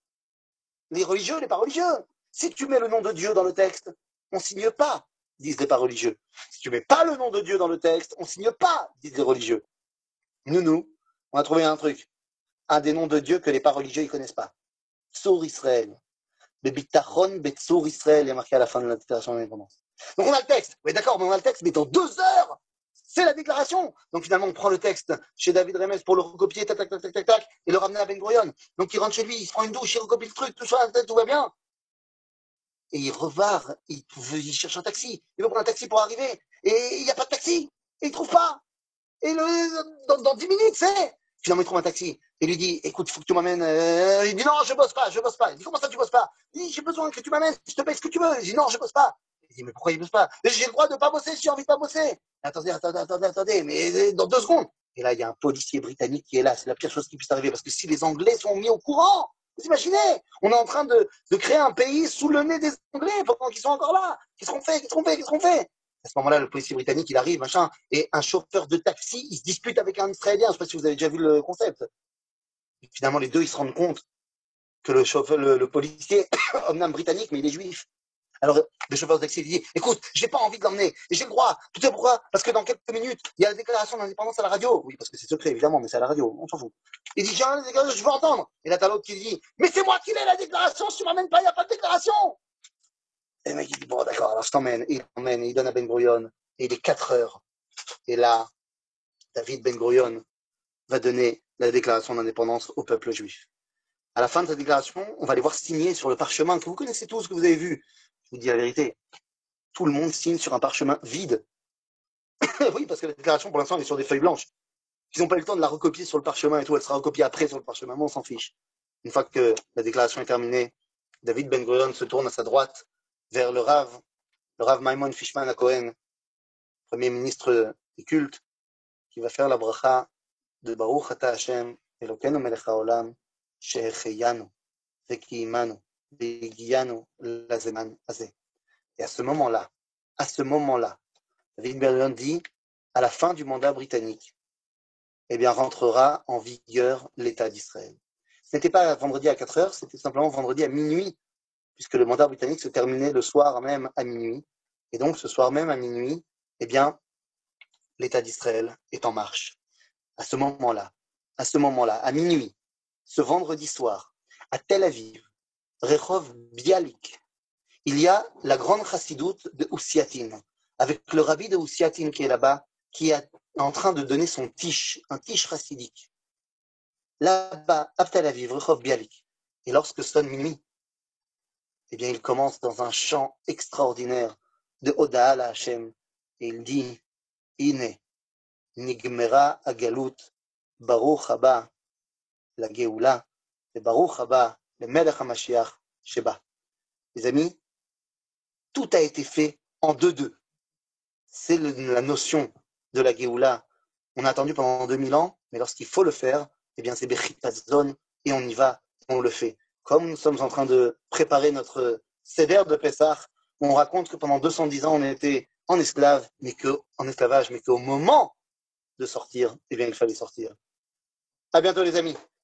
Les religieux, les pas religieux. Si tu mets le nom de Dieu dans le texte, on signe pas, disent les pas religieux. Si tu mets pas le nom de Dieu dans le texte, on signe pas, disent les religieux. Nous, nous, on a trouvé un truc. Un des noms de Dieu que les pas religieux, ils connaissent pas. Tsour Israël. Le bitachon betsour Israël est marqué à la fin de la déclaration d'indépendance. Donc on a le texte. Oui, d'accord, mais on a le texte, mais dans deux heures, c'est la déclaration. Donc finalement, on prend le texte chez David Remez pour le recopier, tac, tac, tac, tac, tac, tac, et le ramener à Ben Gurion. Donc il rentre chez lui, il se prend une douche, il recopie le truc, tout ça, tout va bien. Et il repart, il, il cherche un taxi, il veut prendre un taxi pour arriver, et il n'y a pas de taxi, et il ne trouve pas. Et le, dans, dans dix minutes, c'est. Finalement, il trouve un taxi, et lui dit, écoute, il faut que tu m'amènes. Euh... Il dit, non, je bosse pas, je bosse pas. Il dit, comment ça, tu bosses pas? Il dit, j'ai besoin que tu m'amènes, je te paye ce que tu veux. Il dit, non, je bosse pas. Il dit, mais pourquoi il bosse pas? J'ai le droit de pas bosser si j'ai envie de pas bosser. Attendez, attendez, attendez, attendez, mais dans deux secondes. Et là, il y a un policier britannique qui est là, c'est la pire chose qui puisse arriver, parce que si les Anglais sont mis au courant, vous imaginez, on est en train de, de créer un pays sous le nez des Anglais pendant qu'ils sont encore là. Qu'est-ce qu'on fait? Qu'est-ce qu'on fait? Qu'est-ce qu'on fait? À ce moment-là, le policier britannique, il arrive, machin, et un chauffeur de taxi, il se dispute avec un Israélien. Je ne sais pas si vous avez déjà vu le concept. Et finalement, les deux, ils se rendent compte que le chauffeur, le, le policier, homme britannique, mais il est juif. Alors, le chauffeur de taxi, il dit, écoute, j'ai pas envie de l'emmener, et j'ai le droit. Tu sais pourquoi? Parce que dans quelques minutes, il y a la déclaration d'indépendance à la radio. Oui, parce que c'est secret, évidemment, mais c'est à la radio, on s'en fout. Il dit, j'ai la déclaration, je veux entendre. Et là, t'as l'autre qui dit, mais c'est moi qui l'ai la déclaration, si tu m'emmènes pas, il n'y a pas de déclaration. Et le mec, il dit, bon, d'accord, alors je t'emmène. Et il t'emmène, et il donne à Ben Gurion, et il est quatre heures. Et là, David Ben Gurion va donner la déclaration d'indépendance au peuple juif. À la fin de sa déclaration, on va les voir signer sur le parchemin que vous connaissez tous, que vous avez vu. Je vous dis la vérité. Tout le monde signe sur un parchemin vide. Oui, parce que la déclaration, pour l'instant, elle est sur des feuilles blanches. Ils n'ont pas eu le temps de la recopier sur le parchemin et tout. Elle sera recopiée après sur le parchemin, mais on s'en fiche. Une fois que la déclaration est terminée, David Ben Gurion se tourne à sa droite vers le Rav, le Rav Maimon Fishman à Cohen, premier ministre des cultes, qui va faire la bracha de Baruch Ata Hashem, Elokeinu melech haolam, shehecheyanu, vekiimanu, vegianu lazeman azeh. Et à ce moment-là, à ce moment-là, David Ben Gurion dit, à la fin du mandat britannique, eh bien, rentrera en vigueur l'État d'Israël. Ce n'était pas vendredi à quatre heures, c'était simplement vendredi à minuit, puisque le mandat britannique se terminait le soir même à minuit. Et donc, ce soir même à minuit, eh bien, l'État d'Israël est en marche. À ce moment-là, à ce moment-là, à minuit, ce vendredi soir, à Tel Aviv, Rehov Bialik, il y a la grande chassidoute de Oussiatine, avec le rabbi de Oussiatine qui est là-bas, qui est en train de donner son tiche, un tiche chassidique. Là-bas, à Tel Aviv, Rehov Bialik. Et lorsque sonne minuit, eh bien, il commence dans un chant extraordinaire de Oda à Hashem. Et il dit, Ine, Nigmera Agalut, Baruch Haba, la Geoula, et Baruch Haba, le Melech HaMashiach, Sheba. Les amis, tout a été fait en deux-deux. C'est le, la notion de la Géoula. On a attendu pendant deux mille ans, mais lorsqu'il faut le faire, eh bien c'est Bechitazon, et on y va, on le fait. Comme nous sommes en train de préparer notre Seder de Pessah, on raconte que pendant deux cent dix ans, on était en esclave, mais que, en esclavage, mais qu'au moment de sortir, eh bien il fallait sortir. À bientôt les amis.